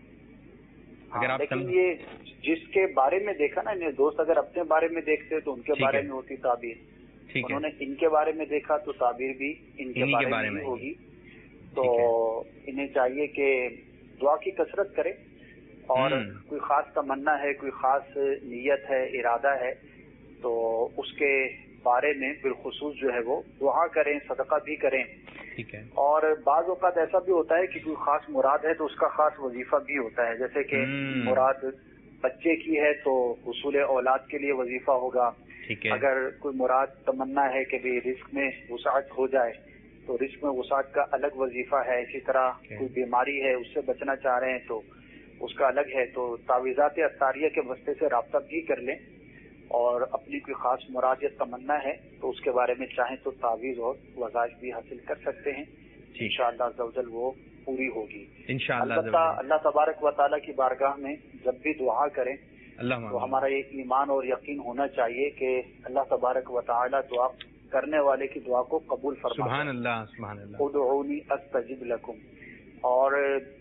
اگر آپ لیکن یہ جس کے بارے میں دیکھا نا، انہیں دوست اگر اپنے بارے میں دیکھتے تو ان کے بارے میں ہوتی تعبیر، انہوں نے ان کے بارے میں دیکھا تو تعبیر بھی ان کے بارے میں ہوگی۔ تو انہیں چاہیے کہ دعا کی کثرت کرے، اور کوئی خاص تمنا ہے، کوئی خاص نیت ہے، ارادہ ہے، تو اس کے بارے میں بالخصوص جو ہے وہ دعا کریں، صدقہ بھی کریں۔ ٹھیک ہے، اور بعض اوقات ایسا بھی ہوتا ہے کہ کوئی خاص مراد ہے تو اس کا خاص وظیفہ بھی ہوتا ہے، جیسے کہ مراد بچے کی ہے تو حصول اولاد کے لیے وظیفہ ہوگا، اگر کوئی مراد تمنا ہے کہ بھی رزق میں وسعت ہو جائے تو رزق میں وسعت کا الگ وظیفہ ہے، اسی طرح کوئی بیماری ہے اس سے بچنا چاہ رہے ہیں تو اس کا الگ ہے۔ تو تعویذات اطاریہ کے واسطے سے رابطہ بھی کر لیں، اور اپنی کوئی خاص مراد یا تمنا ہے تو اس کے بارے میں چاہیں تو تعویذ اور وظائف بھی حاصل کر سکتے ہیں، انشاءاللہ عز و جل وہ پوری ہوگی انشاءاللہ۔ البتہ اللہ تبارک و تعالیٰ کی بارگاہ میں جب بھی دعا کریں تو ہمارا یہ ایمان اور یقین ہونا چاہیے کہ اللہ تبارک و تعالیٰ دعا کرنے والے کی دعا کو قبول فرماتا ہے۔ سبحان اللہ، سبحان اللہ۔ ادعونی استجب لکم۔ اور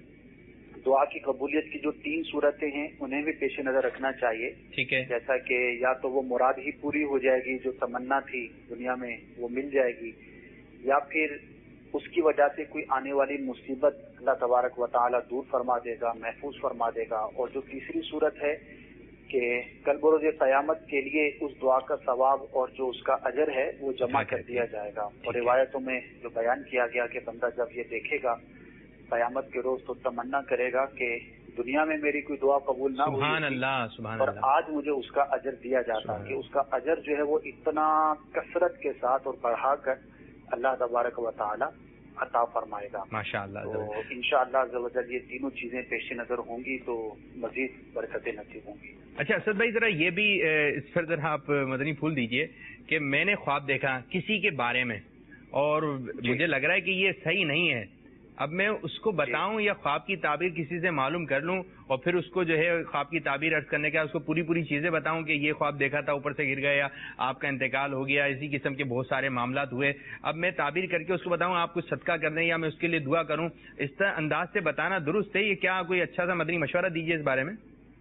دعا کی قبولیت کی جو 3 صورتیں ہیں انہیں بھی پیش نظر رکھنا چاہیے۔ ٹھیک ہے، جیسا کہ یا تو وہ مراد ہی پوری ہو جائے گی، جو تمنا تھی دنیا میں وہ مل جائے گی، یا پھر اس کی وجہ سے کوئی آنے والی مصیبت اللہ تبارک و تعالیٰ دور فرما دے گا، محفوظ فرما دے گا، اور جو تیسری صورت ہے کہ کل بروز قیامت کے لیے اس دعا کا ثواب اور جو اس کا اجر ہے وہ جمع کر دیا جائے گا۔ اور روایتوں میں جو بیان کیا گیا کہ بندہ جب یہ دیکھے گا قیامت کے روز تو تمنا کرے گا کہ دنیا میں میری کوئی دعا قبول نہ ہوئی، سبحان اللہ، سبحان اور اللہ، آج مجھے اس کا اجر دیا جاتا کہ اس کا اجر جو ہے وہ اتنا کثرت کے ساتھ اور بڑھا کر اللہ تبارک و تعالی عطا فرمائے گا ماشاءاللہ۔ تو انشاءاللہ عز و جل یہ تینوں چیزیں پیش نظر ہوں گی تو مزید برکتیں نصیب ہوں گی۔ اچھا اسد بھائی ذرا یہ بھی اس پر ذرا آپ مدنی پھول دیجئے کہ میں نے خواب دیکھا کسی کے بارے میں اور مجھے لگ رہا ہے کہ یہ صحیح نہیں ہے، اب میں اس کو بتاؤں یا خواب کی تعبیر کسی سے معلوم کر لوں اور پھر اس کو جو ہے خواب کی تعبیر عرض کرنے کا اس کو پوری چیزیں بتاؤں کہ یہ خواب دیکھا تھا اوپر سے گر گیا، آپ کا انتقال ہو گیا، اسی قسم کے بہت سارے معاملات ہوئے، اب میں تعبیر کر کے اس کو بتاؤں آپ کچھ صدقہ کر دیں یا میں اس کے لیے دعا کروں، اس طرح انداز سے بتانا درست ہے؟ یہ کیا کوئی اچھا سا مدنی مشورہ دیجیے اس بارے میں۔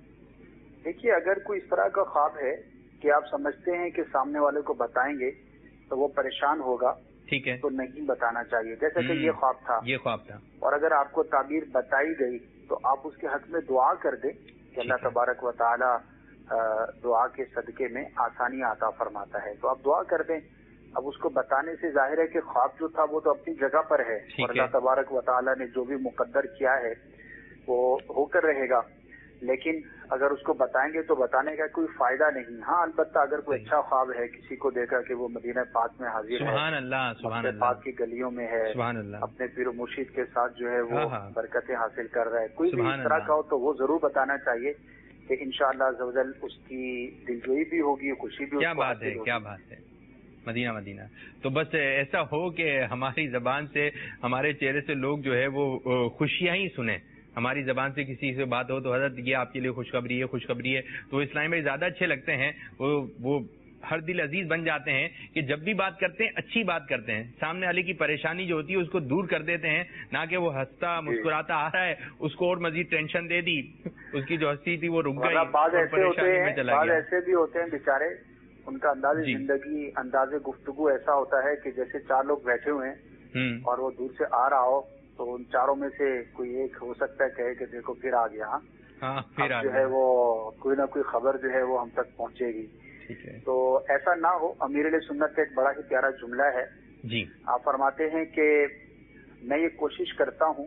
دیکھیے اگر کوئی اس طرح کا خواب ہے کہ آپ سمجھتے ہیں کہ سامنے والے کو بتائیں گے تو وہ پریشان ہوگا، ٹھیک ہے، تو نہیں بتانا چاہیے، جیسے کہ یہ خواب تھا اور اگر آپ کو تعبیر بتائی گئی تو آپ اس کے حق میں دعا کر دیں کہ اللہ تبارک و تعالی دعا کے صدقے میں آسانی عطا فرماتا ہے، تو آپ دعا کر دیں۔ اب اس کو بتانے سے ظاہر ہے کہ خواب جو تھا وہ تو اپنی جگہ پر ہے اور اللہ تبارک و تعالی نے جو بھی مقدر کیا ہے وہ ہو کر رہے گا، لیکن اگر اس کو بتائیں گے تو بتانے کا کوئی فائدہ نہیں۔ ہاں البتہ اگر کوئی اچھا خواب ہے، کسی کو دیکھا کہ وہ مدینہ پاک میں حاضر ہے، سبحان اللہ، سبحان اللہ، پاک کی گلیوں میں ہے، سبحان اللہ، اپنے پیر و مرشد کے ساتھ جو ہے وہ برکتیں حاصل کر رہا ہے، کوئی بھی اس طرح کا ہو تو وہ ضرور بتانا چاہیے کہ انشاءاللہ عز و جل اس کی دلجوئی بھی ہوگی، خوشی بھی ہوگی۔ کیا بات ہے، کیا بات ہے، مدینہ مدینہ۔ تو بس ایسا ہو کہ ہماری زبان سے، ہمارے چہرے سے لوگ جو ہے وہ خوشیاں ہی سنیں، ہماری زبان سے کسی سے بات ہو تو حضرت یہ آپ کے لیے خوشخبری ہے، خوشخبری ہے، تو اسلام میں زیادہ اچھے لگتے ہیں، وہ ہر دل عزیز بن جاتے ہیں کہ جب بھی بات کرتے ہیں اچھی بات کرتے ہیں, سامنے والے کی پریشانی جو ہوتی ہے اس کو دور کر دیتے ہیں, نہ کہ وہ ہنستا مسکراتا آ رہا ہے اس کو اور مزید ٹینشن دے دی, اس کی جو ہنسی تھی وہ رک گئی, بعض ایسے ہوتے ہیں, بعض ایسے بھی ہوتے ہیں بیچارے, ان کا انداز زندگی, انداز گفتگو ایسا ہوتا ہے کہ جیسے 4 لوگ بیٹھے ہوئے ہیں اور وہ دور سے آ رہا ہو تو ان چاروں میں سے کوئی ایک ہو سکتا ہے کہے کہ دیکھو پھر آ گیا, اب جو ہے وہ کوئی نہ کوئی خبر جو ہے وہ ہم تک پہنچے گی. تو ایسا نہ ہو. امیر علیہ سنت کا ایک بڑا ہی پیارا جملہ ہے جی, آپ فرماتے ہیں کہ میں یہ کوشش کرتا ہوں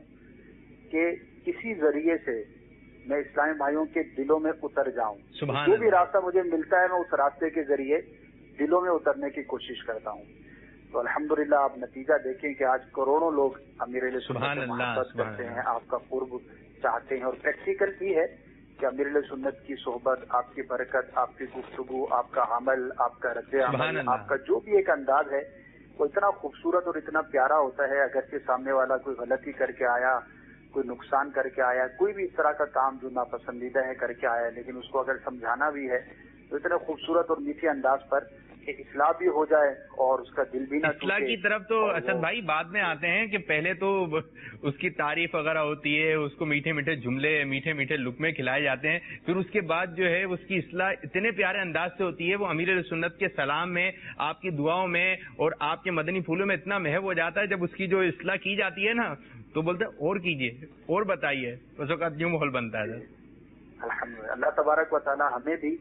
کہ کسی ذریعے سے میں اسلامی بھائیوں کے دلوں میں اتر جاؤں, جو بھی راستہ مجھے ملتا ہے میں اس راستے کے ذریعے دلوں میں اترنے کی کوشش کرتا ہوں. تو الحمدللہ آپ نتیجہ دیکھیں کہ آج کروڑوں لوگ امیر علیہ سنت سے محبت کرتے ہیں, آپ کا قرب چاہتے ہیں, اور پریکٹیکل بھی ہے کہ امیر علیہ سنت کی صحبت, آپ کی برکت, آپ کی گفتگو, آپ کا عمل, آپ کا رد عمل, آپ کا جو بھی ایک انداز ہے وہ اتنا خوبصورت اور اتنا پیارا ہوتا ہے. اگرچہ سامنے والا کوئی غلطی کر کے آیا, کوئی نقصان کر کے آیا, کوئی بھی اس طرح کا کام جو ناپسندیدہ ہے کر کے آیا, لیکن اس کو اگر سمجھانا بھی ہے تو اتنے خوبصورت اور میٹھے انداز پر کہ اصلاح بھی ہو جائے اور اس کا دل بھی نہ ٹوٹے. اصلاح کی طرف تو اسد بھائی بعد میں آتے ہیں کہ پہلے تو اس کی تعریف وغیرہ ہوتی ہے, اس کو میٹھے میٹھے جملے, میٹھے میٹھے لقمے کھلائے جاتے ہیں, پھر اس کے بعد جو ہے اس کی اصلاح اتنے پیارے انداز سے ہوتی ہے, وہ امیر علیہ سنت کے سلام میں, آپ کی دعاؤں میں اور آپ کے مدنی پھولوں میں اتنا محو ہو جاتا ہے. جب اس کی جو اصلاح کی جاتی ہے نا تو بولتے ہیں اور کیجیے اور بتائیے, اس وقت یوں ماحول بنتا ہے. الحمدللہ اللہ تبارک و تعالی ہمیں بھی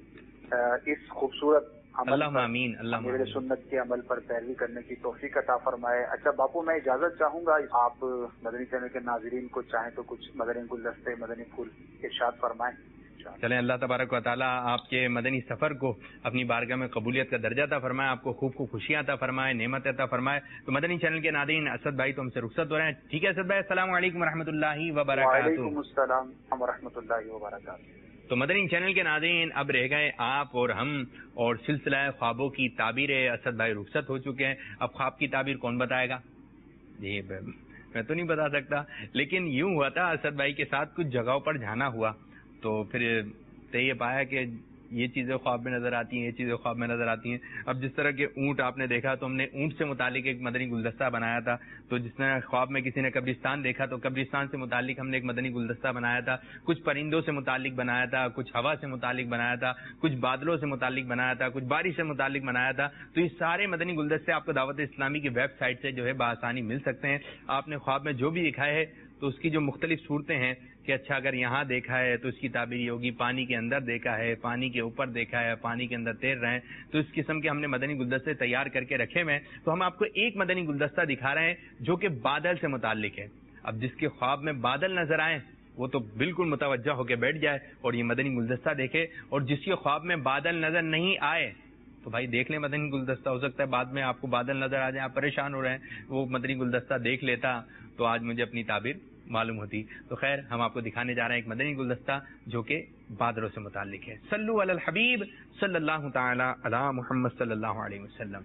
اس خوبصورت اللہ آمین, اللہ میرے سنت کے عمل پر پیروی کرنے کی توفیق عطا فرمائے. اچھا باپو, میں اجازت چاہوں گا, آپ مدنی چینل کے ناظرین کو چاہیں تو کچھ مدنی گلدستے, مدنی پھول ارشاد فرمائیں. چلیں, اللہ تبارک و تعالیٰ آپ کے مدنی سفر کو اپنی بارگاہ میں قبولیت کا درجہ عطا فرمائے, آپ کو خوب خوب خوشیاں عطا فرمائے, نعمت عطا فرمائے. تو مدنی چینل کے ناظرین, اسد بھائی تو ہم سے رخصت ہو رہے ہیں. ٹھیک ہے اسد بھائی, السلام علیکم ورحمۃ اللہ وبرکاتہ. وعلیکم السلام ورحمۃ اللہ وبرکاتہ. تو مدنی چینل کے ناظرین, اب رہ گئے آپ اور ہم, اور سلسلہ خوابوں کی تعبیر. اسد بھائی رخصت ہو چکے ہیں, اب خواب کی تعبیر کون بتائے گا؟ جی میں تو نہیں بتا سکتا, لیکن یوں ہوا تھا اسد بھائی کے ساتھ, کچھ جگہوں پر جانا ہوا تو پھر یہ پایا کہ یہ چیزیں خواب میں نظر آتی ہیں, یہ چیزیں خواب میں نظر آتی ہیں. اب جس طرح کے اونٹ آپ نے دیکھا تو ہم نے اونٹ سے متعلق ایک مدنی گلدستہ بنایا تھا. تو جس نے خواب میں کسی نے قبرستان دیکھا تو قبرستان سے متعلق ہم نے ایک مدنی گلدستہ بنایا تھا. کچھ پرندوں سے متعلق بنایا تھا, کچھ ہوا سے متعلق بنایا تھا, کچھ بادلوں سے متعلق بنایا تھا, کچھ بارش سے متعلق بنایا تھا. تو یہ سارے مدنی گلدستے آپ کو دعوت اسلامی کی ویب سائٹ سے جو ہے بآسانی مل سکتے ہیں. آپ نے خواب میں جو بھی دیکھا ہے تو اس کی جو مختلف صورتیں ہیں کہ اچھا اگر یہاں دیکھا ہے تو اس کی تعبیر یہ ہوگی, پانی کے اندر دیکھا ہے, پانی کے اوپر دیکھا ہے, پانی کے اندر تیر رہے ہیں. تو اس قسم کے ہم نے مدنی گلدستے تیار کر کے رکھے ہوئے ہیں. تو ہم آپ کو ایک مدنی گلدستہ دکھا رہے ہیں جو کہ بادل سے متعلق ہے. اب جس کے خواب میں بادل نظر آئے وہ تو بالکل متوجہ ہو کے بیٹھ جائے اور یہ مدنی گلدستہ دیکھے, اور جس کے خواب میں بادل نظر نہیں آئے تو بھائی دیکھ لیں مدنی گلدستہ. ہو سکتا ہے بعد میں آپ کو بادل نظر آ جائیں, آپ پریشان ہو رہے ہیں, وہ مدنی گلدستہ دیکھ لیتا تو آج مجھے اپنی تعبیر معلوم ہوتی. تو خیر, ہم آپ کو دکھانے جا رہے ہیں ایک مدنی گلدستہ جو کہ بادلوں سے متعلق ہے. صلو علی الحبیب صلی اللہ تعالی علی محمد صلی اللہ علیہ وسلم.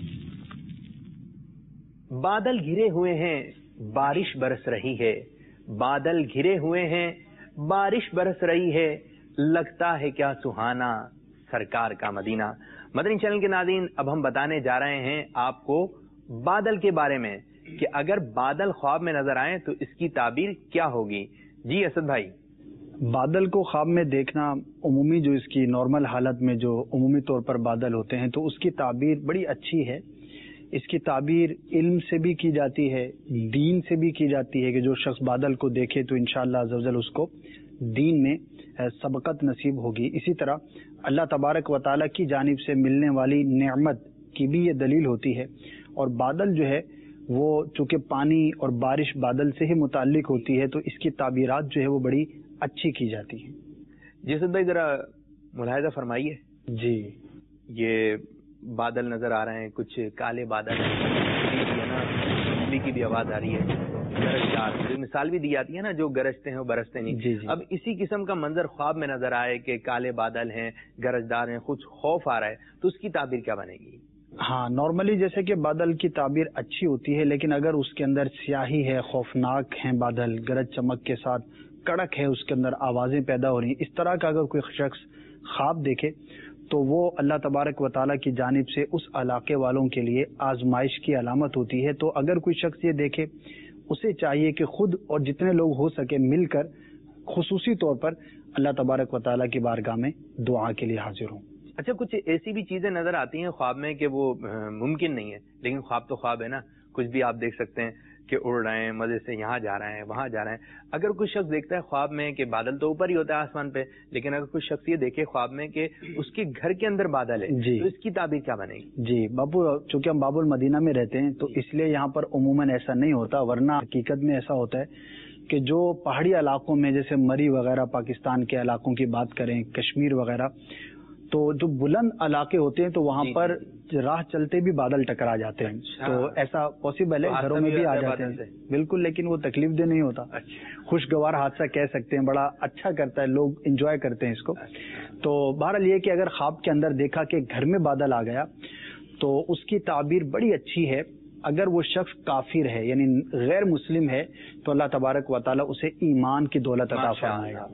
بادل گھرے ہوئے ہیں, بارش برس رہی ہے, بادل گھرے ہوئے ہیں, بارش برس رہی ہے, لگتا ہے کیا سہانا سرکار کا مدینہ. مدنی چینل کے ناظرین, اب ہم بتانے جا رہے ہیں آپ کو بادل کے بارے میں کہ اگر بادل خواب میں نظر آئیں تو اس کی تعبیر کیا ہوگی. جی اسد بھائی. بادل کو خواب میں دیکھنا عمومی جو اس کی نارمل حالت میں جو عمومی طور پر بادل ہوتے ہیں تو اس کی تعبیر بڑی اچھی ہے. اس کی تعبیر علم سے بھی کی جاتی ہے, دین سے بھی کی جاتی ہے کہ جو شخص بادل کو دیکھے تو انشاءاللہ عز و جل اس کو دین میں سبقت نصیب ہوگی. اسی طرح اللہ تبارک و تعالیٰ کی جانب سے ملنے والی نعمت کی بھی یہ دلیل ہوتی ہے. اور بادل جو ہے وہ چونکہ پانی اور بارش بادل سے ہی متعلق ہوتی ہے تو اس کی تعبیرات جو ہے وہ بڑی اچھی کی جاتی ہیں. جی اسد بھائی ذرا ملاحظہ فرمائیے. جی یہ بادل نظر آ رہے ہیں, کچھ کالے بادل ہیں نا, بجلی کی بھی آواز آ رہی ہے, گرجدار مثال بھی دی جاتی ہے نا, جو گرجتے ہیں وہ برستے نہیں. جی. اب اسی قسم کا منظر خواب میں نظر آئے کہ کالے بادل ہیں, گرجدار ہیں, کچھ خوف آ رہا ہے, تو اس کی تعبیر کیا بنے گی؟ ہاں, نارملی جیسے کہ بادل کی تعبیر اچھی ہوتی ہے, لیکن اگر اس کے اندر سیاہی ہے, خوفناک ہیں بادل, گرج چمک کے ساتھ کڑک ہے, اس کے اندر آوازیں پیدا ہو رہی ہیں, اس طرح کا اگر کوئی شخص خواب دیکھے تو وہ اللہ تبارک و تعالیٰ کی جانب سے اس علاقے والوں کے لیے آزمائش کی علامت ہوتی ہے. تو اگر کوئی شخص یہ دیکھے, اسے چاہیے کہ خود اور جتنے لوگ ہو سکے مل کر خصوصی طور پر اللہ تبارک و تعالیٰ کی بارگاہ میں دعا کے لیے حاضر ہوں. اچھا, کچھ ایسی بھی چیزیں نظر آتی ہیں خواب میں کہ وہ ممکن نہیں ہے, لیکن خواب تو خواب ہے نا. کچھ بھی آپ دیکھ سکتے ہیں کہ اڑ رہے ہیں, مزے سے یہاں جا رہے ہیں, وہاں جا رہے ہیں. اگر کوئی شخص دیکھتا ہے خواب میں کہ بادل تو اوپر ہی ہوتا ہے آسمان پہ, لیکن اگر کوئی شخص یہ دیکھے خواب میں کہ اس کے گھر کے اندر بادل ہے, جی, تو اس کی تعبیر کیا بنے گی؟ جی بابو, چونکہ ہم باب المدینہ میں رہتے ہیں تو اس لیے یہاں پر عموماً ایسا نہیں ہوتا, ورنہ حقیقت میں ایسا ہوتا ہے کہ جو پہاڑی علاقوں میں جیسے مری وغیرہ پاکستان کے علاقوں کی بات کریں, کشمیر وغیرہ, تو جو بلند علاقے ہوتے ہیں تو وہاں پر راہ چلتے بھی بادل ٹکرا جاتے ہیں. تو ایسا پاسبل ہے, گھروں میں بھی آ جاتے ہیں بالکل, لیکن وہ تکلیف دہ نہیں ہوتا, خوشگوار حادثہ کہہ سکتے ہیں, بڑا اچھا کرتا ہے, لوگ انجوائے کرتے ہیں اس کو. تو بہرحال یہ کہ اگر خواب کے اندر دیکھا کہ گھر میں بادل آ گیا تو اس کی تعبیر بڑی اچھی ہے. اگر وہ شخص کافر ہے یعنی غیر مسلم ہے تو اللہ تبارک و تعالیٰ اسے ایمان کی دولت عطا فرمائے گا.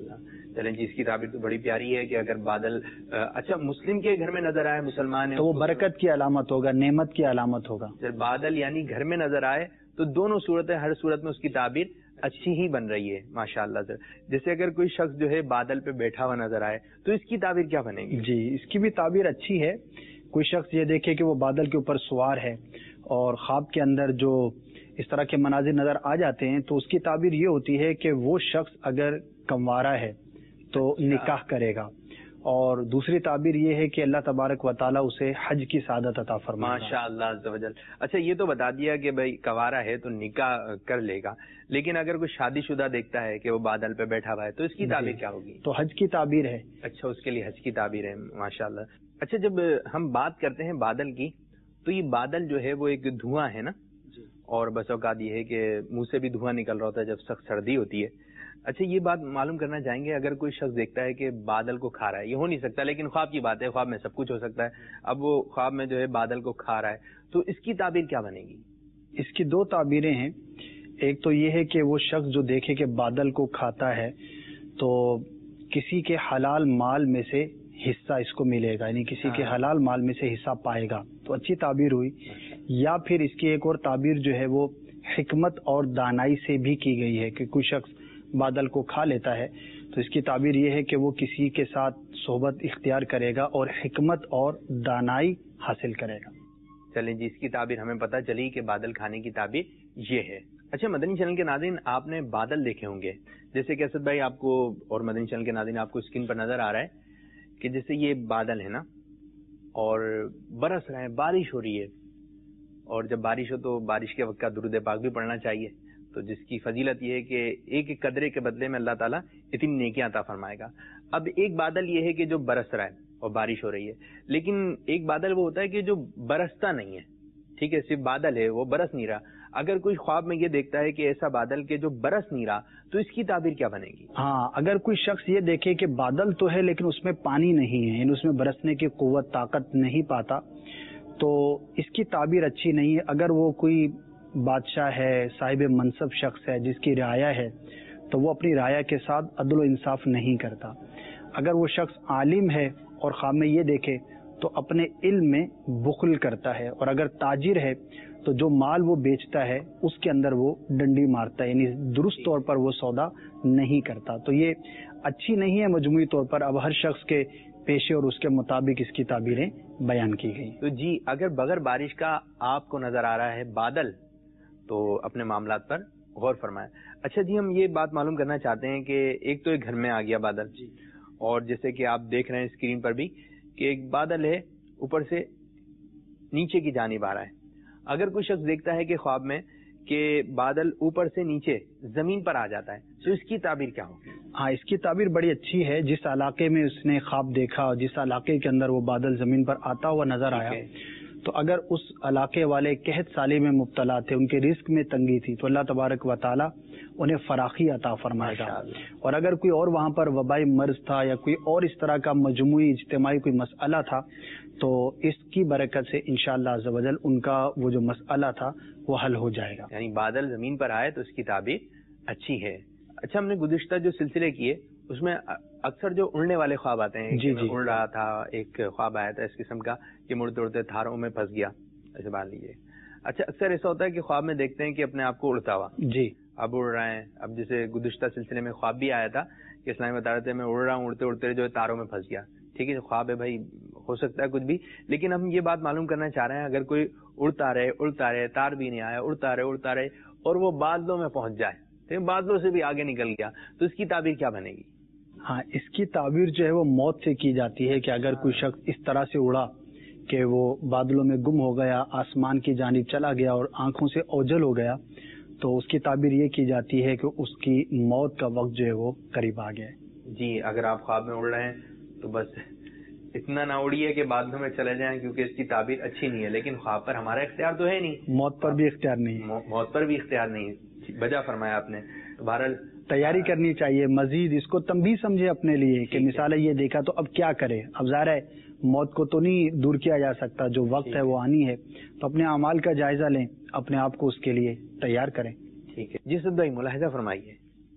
چلیں جی, اس کی تعبیر تو بڑی پیاری ہے کہ اگر بادل اچھا مسلم کے گھر میں نظر آئے, مسلمان ہے, تو وہ برکت کی علامت ہوگا, نعمت کی علامت ہوگا. جب بادل یعنی گھر میں نظر آئے تو دونوں صورتیں, ہر صورت میں اس کی تعبیر اچھی ہی بن رہی ہے ماشاءاللہ سے. جیسے اگر کوئی شخص جو ہے بادل پہ بیٹھا ہوا نظر آئے تو اس کی تعبیر کیا بنے گی؟ جی, اس کی بھی تعبیر اچھی ہے. کوئی شخص یہ دیکھے کہ وہ بادل کے اوپر سوار ہے اور خواب کے اندر جو اس طرح کے مناظر نظر آ جاتے ہیں تو اس کی تعبیر یہ ہوتی ہے کہ وہ شخص اگر کنوارا ہے تو نکاح کرے گا. اور دوسری تعبیر یہ ہے کہ اللہ تبارک و تعالیٰ اسے حج کی سعادت عطا فرمائے گا. ماشاءاللہ عز و جل. اچھا, یہ تو بتا دیا کہ بھائی کنوارا ہے تو نکاح کر لے گا, لیکن اگر کوئی شادی شدہ دیکھتا ہے کہ وہ بادل پہ بیٹھا ہوا ہے تو اس کی تعبیر کیا ہوگی؟ تو حج کی تعبیر ہے. اچھا, اس کے لیے حج کی تعبیر ہے ماشاءاللہ. اچھا, جب ہم بات کرتے ہیں بادل کی تو یہ بادل جو ہے وہ ایک دھواں ہے نا, اور بس اوقات یہ ہے کہ منہ سے بھی دھواں نکل رہا ہوتا ہے جب سخت سردی ہوتی ہے. اچھا, یہ بات معلوم کرنا چاہیں گے, اگر کوئی شخص دیکھتا ہے کہ بادل کو کھا رہا ہے, یہ ہو نہیں سکتا لیکن خواب کی بات ہے, خواب میں سب کچھ ہو سکتا ہے, اب وہ خواب میں جو ہے بادل کو کھا رہا ہے تو اس کی تعبیر کیا بنے گی؟ اس کی دو تعبیریں ہیں. ایک تو یہ ہے کہ وہ شخص جو دیکھے کہ بادل کو کھاتا ہے تو کسی کے حلال مال میں سے حصہ اس کو ملے گا, یعنی کسی کے حلال مال میں سے حصہ پائے گا, تو اچھی تعبیر ہوئی. یا پھر اس کی ایک اور تعبیر جو ہے وہ حکمت اور دانائی سے بھی کی گئی ہے کہ کوئی شخص بادل کو کھا لیتا ہے تو اس کی تعبیر یہ ہے کہ وہ کسی کے ساتھ صحبت اختیار کرے گا اور حکمت اور دانائی حاصل کرے گا. چلیں جی, اس کی تعبیر ہمیں پتہ چلی کہ بادل کھانے کی تعبیر یہ ہے. اچھا, مدنی چینل کے ناظرین, آپ نے بادل دیکھے ہوں گے, جیسے کہ اسد بھائی آپ کو اور مدنی چینل کے ناظرین آپ کو اسکرین پر نظر آ رہا ہے کہ جیسے یہ بادل ہے نا اور برس رہے ہیں, بارش ہو رہی ہے, اور جب بارش ہو تو بارش کے وقت کا درود پاک بھی پڑھنا چاہیے, تو جس کی فضیلت یہ ہے کہ ایک ایک قدرے کے بدلے میں اللہ تعالیٰ اتنی نیکیاں عطا فرمائے گا. اب ایک بادل یہ ہے کہ جو برس رہا ہے اور بارش ہو رہی ہے, لیکن ایک بادل وہ ہوتا ہے کہ جو برستا نہیں ہے, ٹھیک ہے, صرف بادل ہے, وہ برس نہیں رہا. اگر کوئی خواب میں یہ دیکھتا ہے کہ ایسا بادل کہ جو برس نہیں رہا تو اس کی تعبیر کیا بنے گی؟ ہاں, اگر کوئی شخص یہ دیکھے کہ بادل تو ہے لیکن اس میں پانی نہیں ہے, یعنی اس میں برسنے کی قوت طاقت نہیں پاتا, تو اس کی تعبیر اچھی نہیں ہے. اگر وہ کوئی بادشاہ ہے, صاحب منصب شخص ہے, جس کی رعایا ہے, تو وہ اپنی رعایا کے ساتھ عدل و انصاف نہیں کرتا. اگر وہ شخص عالم ہے اور خواب میں یہ دیکھے تو اپنے علم میں بخل کرتا ہے, اور اگر تاجر ہے تو جو مال وہ بیچتا ہے اس کے اندر وہ ڈنڈی مارتا ہے, یعنی درست طور پر وہ سودا نہیں کرتا. تو یہ اچھی نہیں ہے مجموعی طور پر. اب ہر شخص کے پیشے اور اس کے مطابق اس کی تعبیریں بیان کی گئی. تو جی, اگر بغیر بارش کا آپ کو نظر آ رہا ہے بادل تو اپنے معاملات پر غور فرمائیں. اچھا جی, ہم یہ بات معلوم کرنا چاہتے ہیں کہ ایک تو ایک گھر میں آ گیا بادل, اور جیسے کہ آپ دیکھ رہے ہیں اسکرین پر بھی کہ ایک بادل ہے اوپر سے نیچے کی جانب آ رہا ہے. اگر کوئی شخص دیکھتا ہے کہ خواب میں کہ بادل اوپر سے نیچے زمین پر آ جاتا ہے تو اس کی تعبیر کیا ہوگی؟ ہاں, اس کی تعبیر بڑی اچھی ہے. جس علاقے میں اس نے خواب دیکھا, جس علاقے کے اندر وہ بادل زمین پر آتا ہوا نظر آیا, تو اگر اس علاقے والے قحط سالی میں مبتلا تھے, ان کے رزق میں تنگی تھی, تو اللہ تبارک و تعالیٰ انہیں فراخی عطا فرمائے گا. اور اگر کوئی اور وہاں پر وبائی مرض تھا یا کوئی اور اس طرح کا مجموعی اجتماعی کوئی مسئلہ تھا, تو اس کی برکت سے انشاءاللہ عز و جل ان کا وہ جو مسئلہ تھا وہ حل ہو جائے گا. یعنی بادل زمین پر آئے تو اس کی تعبیر اچھی ہے. اچھا, ہم نے گزشتہ جو سلسلے کیے اس میں اکثر جو اڑنے والے خواب آتے ہیں، جی اڑ رہا تھا، ایک خواب آیا تھا اس قسم کا کہ مڑتے اڑتے تاروں میں پھنس گیا، ایسے مان لیجیے. اچھا اکثر ایسا ہوتا ہے کہ خواب میں دیکھتے ہیں کہ اپنے آپ کو اڑتا ہوا، جی اب اڑ رہے ہیں. اب جیسے گزشتہ سلسلے میں خواب بھی آیا تھا کہ اسلام بتا رہے تھے میں اڑ رہا ہوں، اڑتے اڑتے جو ہے تاروں میں پھنس گیا. ٹھیک ہے، خواب ہے بھائی، ہو سکتا ہے کچھ بھی، لیکن ہم یہ بات معلوم کرنا چاہ رہے ہیں اگر کوئی اڑتا رہے تار بھی نہیں آیا، اڑتا رہے اور وہ بادلوں میں پہنچ جائے، تو بادلوں سے بھی آگے نکل گیا، تو اس کی تعبیر کیا بنے گی؟ ہاں، اس کی تعبیر جو ہے وہ موت سے کی جاتی ہے کہ اگر کوئی شخص اس طرح سے اڑا کہ وہ بادلوں میں گم ہو گیا، آسمان کی جانب چلا گیا اور آنکھوں سے اوجھل ہو گیا، تو اس کی تعبیر یہ کی جاتی ہے کہ اس کی موت کا وقت جو ہے وہ قریب آ گیا ہے. جی، اگر آپ خواب میں اڑ رہے ہیں تو بس اتنا نہ اڑیے کہ بادلوں میں چلے جائیں، کیونکہ اس کی تعبیر اچھی نہیں ہے، لیکن خواب پر ہمارا اختیار تو ہے نہیں، موت پر بھی اختیار نہیں، موت پر بھی اختیار نہیں. بجا فرمایا آپ نے. بہرحال تیاری کرنی چاہیے مزید، اس کو تنبیہ سمجھے اپنے لیے کہ مثال یہ دیکھا تو اب کیا کرے. اب ظاہر ہے موت کو تو نہیں دور کیا جا سکتا، جو وقت ہے وہ آنی ہے، تو اپنے اعمال کا جائزہ لیں، اپنے آپ کو اس کے لیے تیار کریں. ٹھیک ہے جی. سب بھائی ملاحظہ فرمائیے،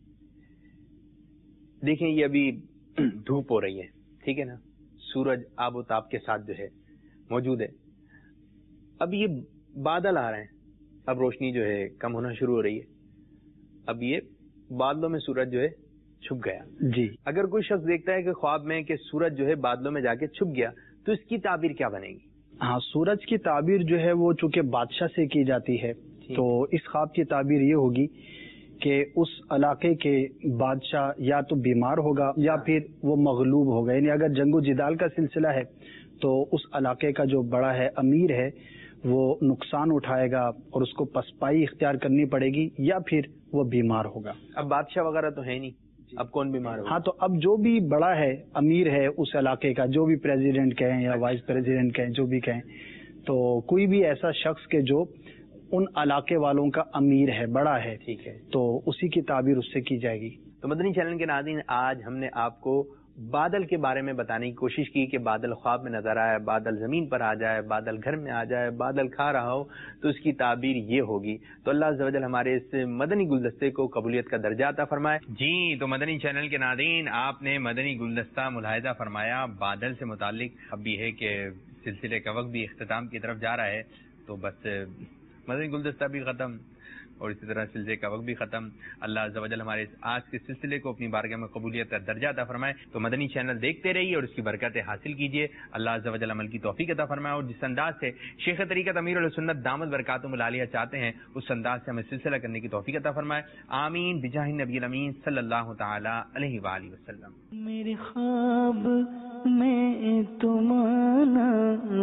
دیکھیں یہ ابھی دھوپ ہو رہی ہے، ٹھیک ہے نا، سورج آب و تاب کے ساتھ جو ہے موجود ہے. اب یہ بادل آ رہے ہیں، اب روشنی جو ہے کم ہونا شروع ہو رہی ہے، اب یہ بادلوں میں سورج جو ہے چھپ گیا. جی، اگر کوئی شخص دیکھتا ہے کہ خواب میں کہ سورج جو ہے بادلوں میں جا کے چھپ گیا، تو اس کی تعبیر کیا بنے گی؟ ہاں، سورج کی تعبیر جو ہے وہ چونکہ بادشاہ سے کی جاتی ہے، تو اس خواب کی تعبیر یہ ہوگی کہ اس علاقے کے بادشاہ یا تو بیمار ہوگا یا پھر وہ مغلوب ہوگا. یعنی اگر جنگ و جدال کا سلسلہ ہے تو اس علاقے کا جو بڑا ہے، امیر ہے، وہ نقصان اٹھائے گا اور اس کو پسپائی اختیار کرنی پڑے گی، یا پھر وہ بیمار ہوگا. اب بادشاہ وغیرہ تو ہے نہیں، اب کون بیمار ہوگا؟ ہاں، تو اب جو بھی بڑا ہے، امیر ہے اس علاقے کا، جو بھی پریزیڈنٹ کہیں یا وائس پریزیڈنٹ کہیں، جو بھی کہیں، تو کوئی بھی ایسا شخص کے جو ان علاقے والوں کا امیر ہے، بڑا ہے، ٹھیک ہے، تو اسی کی تعبیر اس سے کی جائے گی. تو مدنی چینل کے ناظرین، آج ہم نے آپ کو بادل کے بارے میں بتانے کی کوشش کی کہ بادل خواب میں نظر آئے، بادل زمین پر آ جائے، بادل گھر میں آ جائے، بادل کھا رہا ہو، تو اس کی تعبیر یہ ہوگی. تو اللہ عز و جل ہمارے اس مدنی گلدستے کو قبولیت کا درجہ عطا فرمائے. جی، تو مدنی چینل کے ناظرین، آپ نے مدنی گلدستہ ملاحظہ فرمایا بادل سے متعلق. اب یہ ہے کہ سلسلے کا وقت بھی اختتام کی طرف جا رہا ہے، تو بس مدنی گلدستہ بھی ختم اور اسی طرح سلسلے کا وقت بھی ختم. اللہ عز و جل ہمارے آج کے سلسلے کو اپنی بارگاہ میں قبولیت کا درجہ عطا فرمائے. تو مدنی چینل دیکھتے رہیے اور اس کی برکتیں حاصل کیجیے. اللہ عز و جل عمل کی توفیق عطا فرمائے، اور جس انداز سے شیخ طریقت امیر السنت دامت برکاتہم العالیہ چاہتے ہیں، اس انداز سے ہمیں سلسلہ کرنے کی توفیق عطا فرمائے. آمین بجاہ نبی الامین صلی اللہ تعالی علیہ وآلہ وسلم. میرے خواب میں تمہارا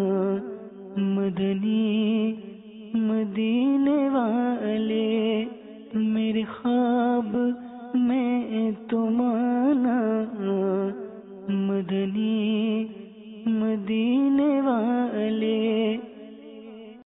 مدنی مدینے والے، میرے خواب میں تمہارا مدنی مدینے والے.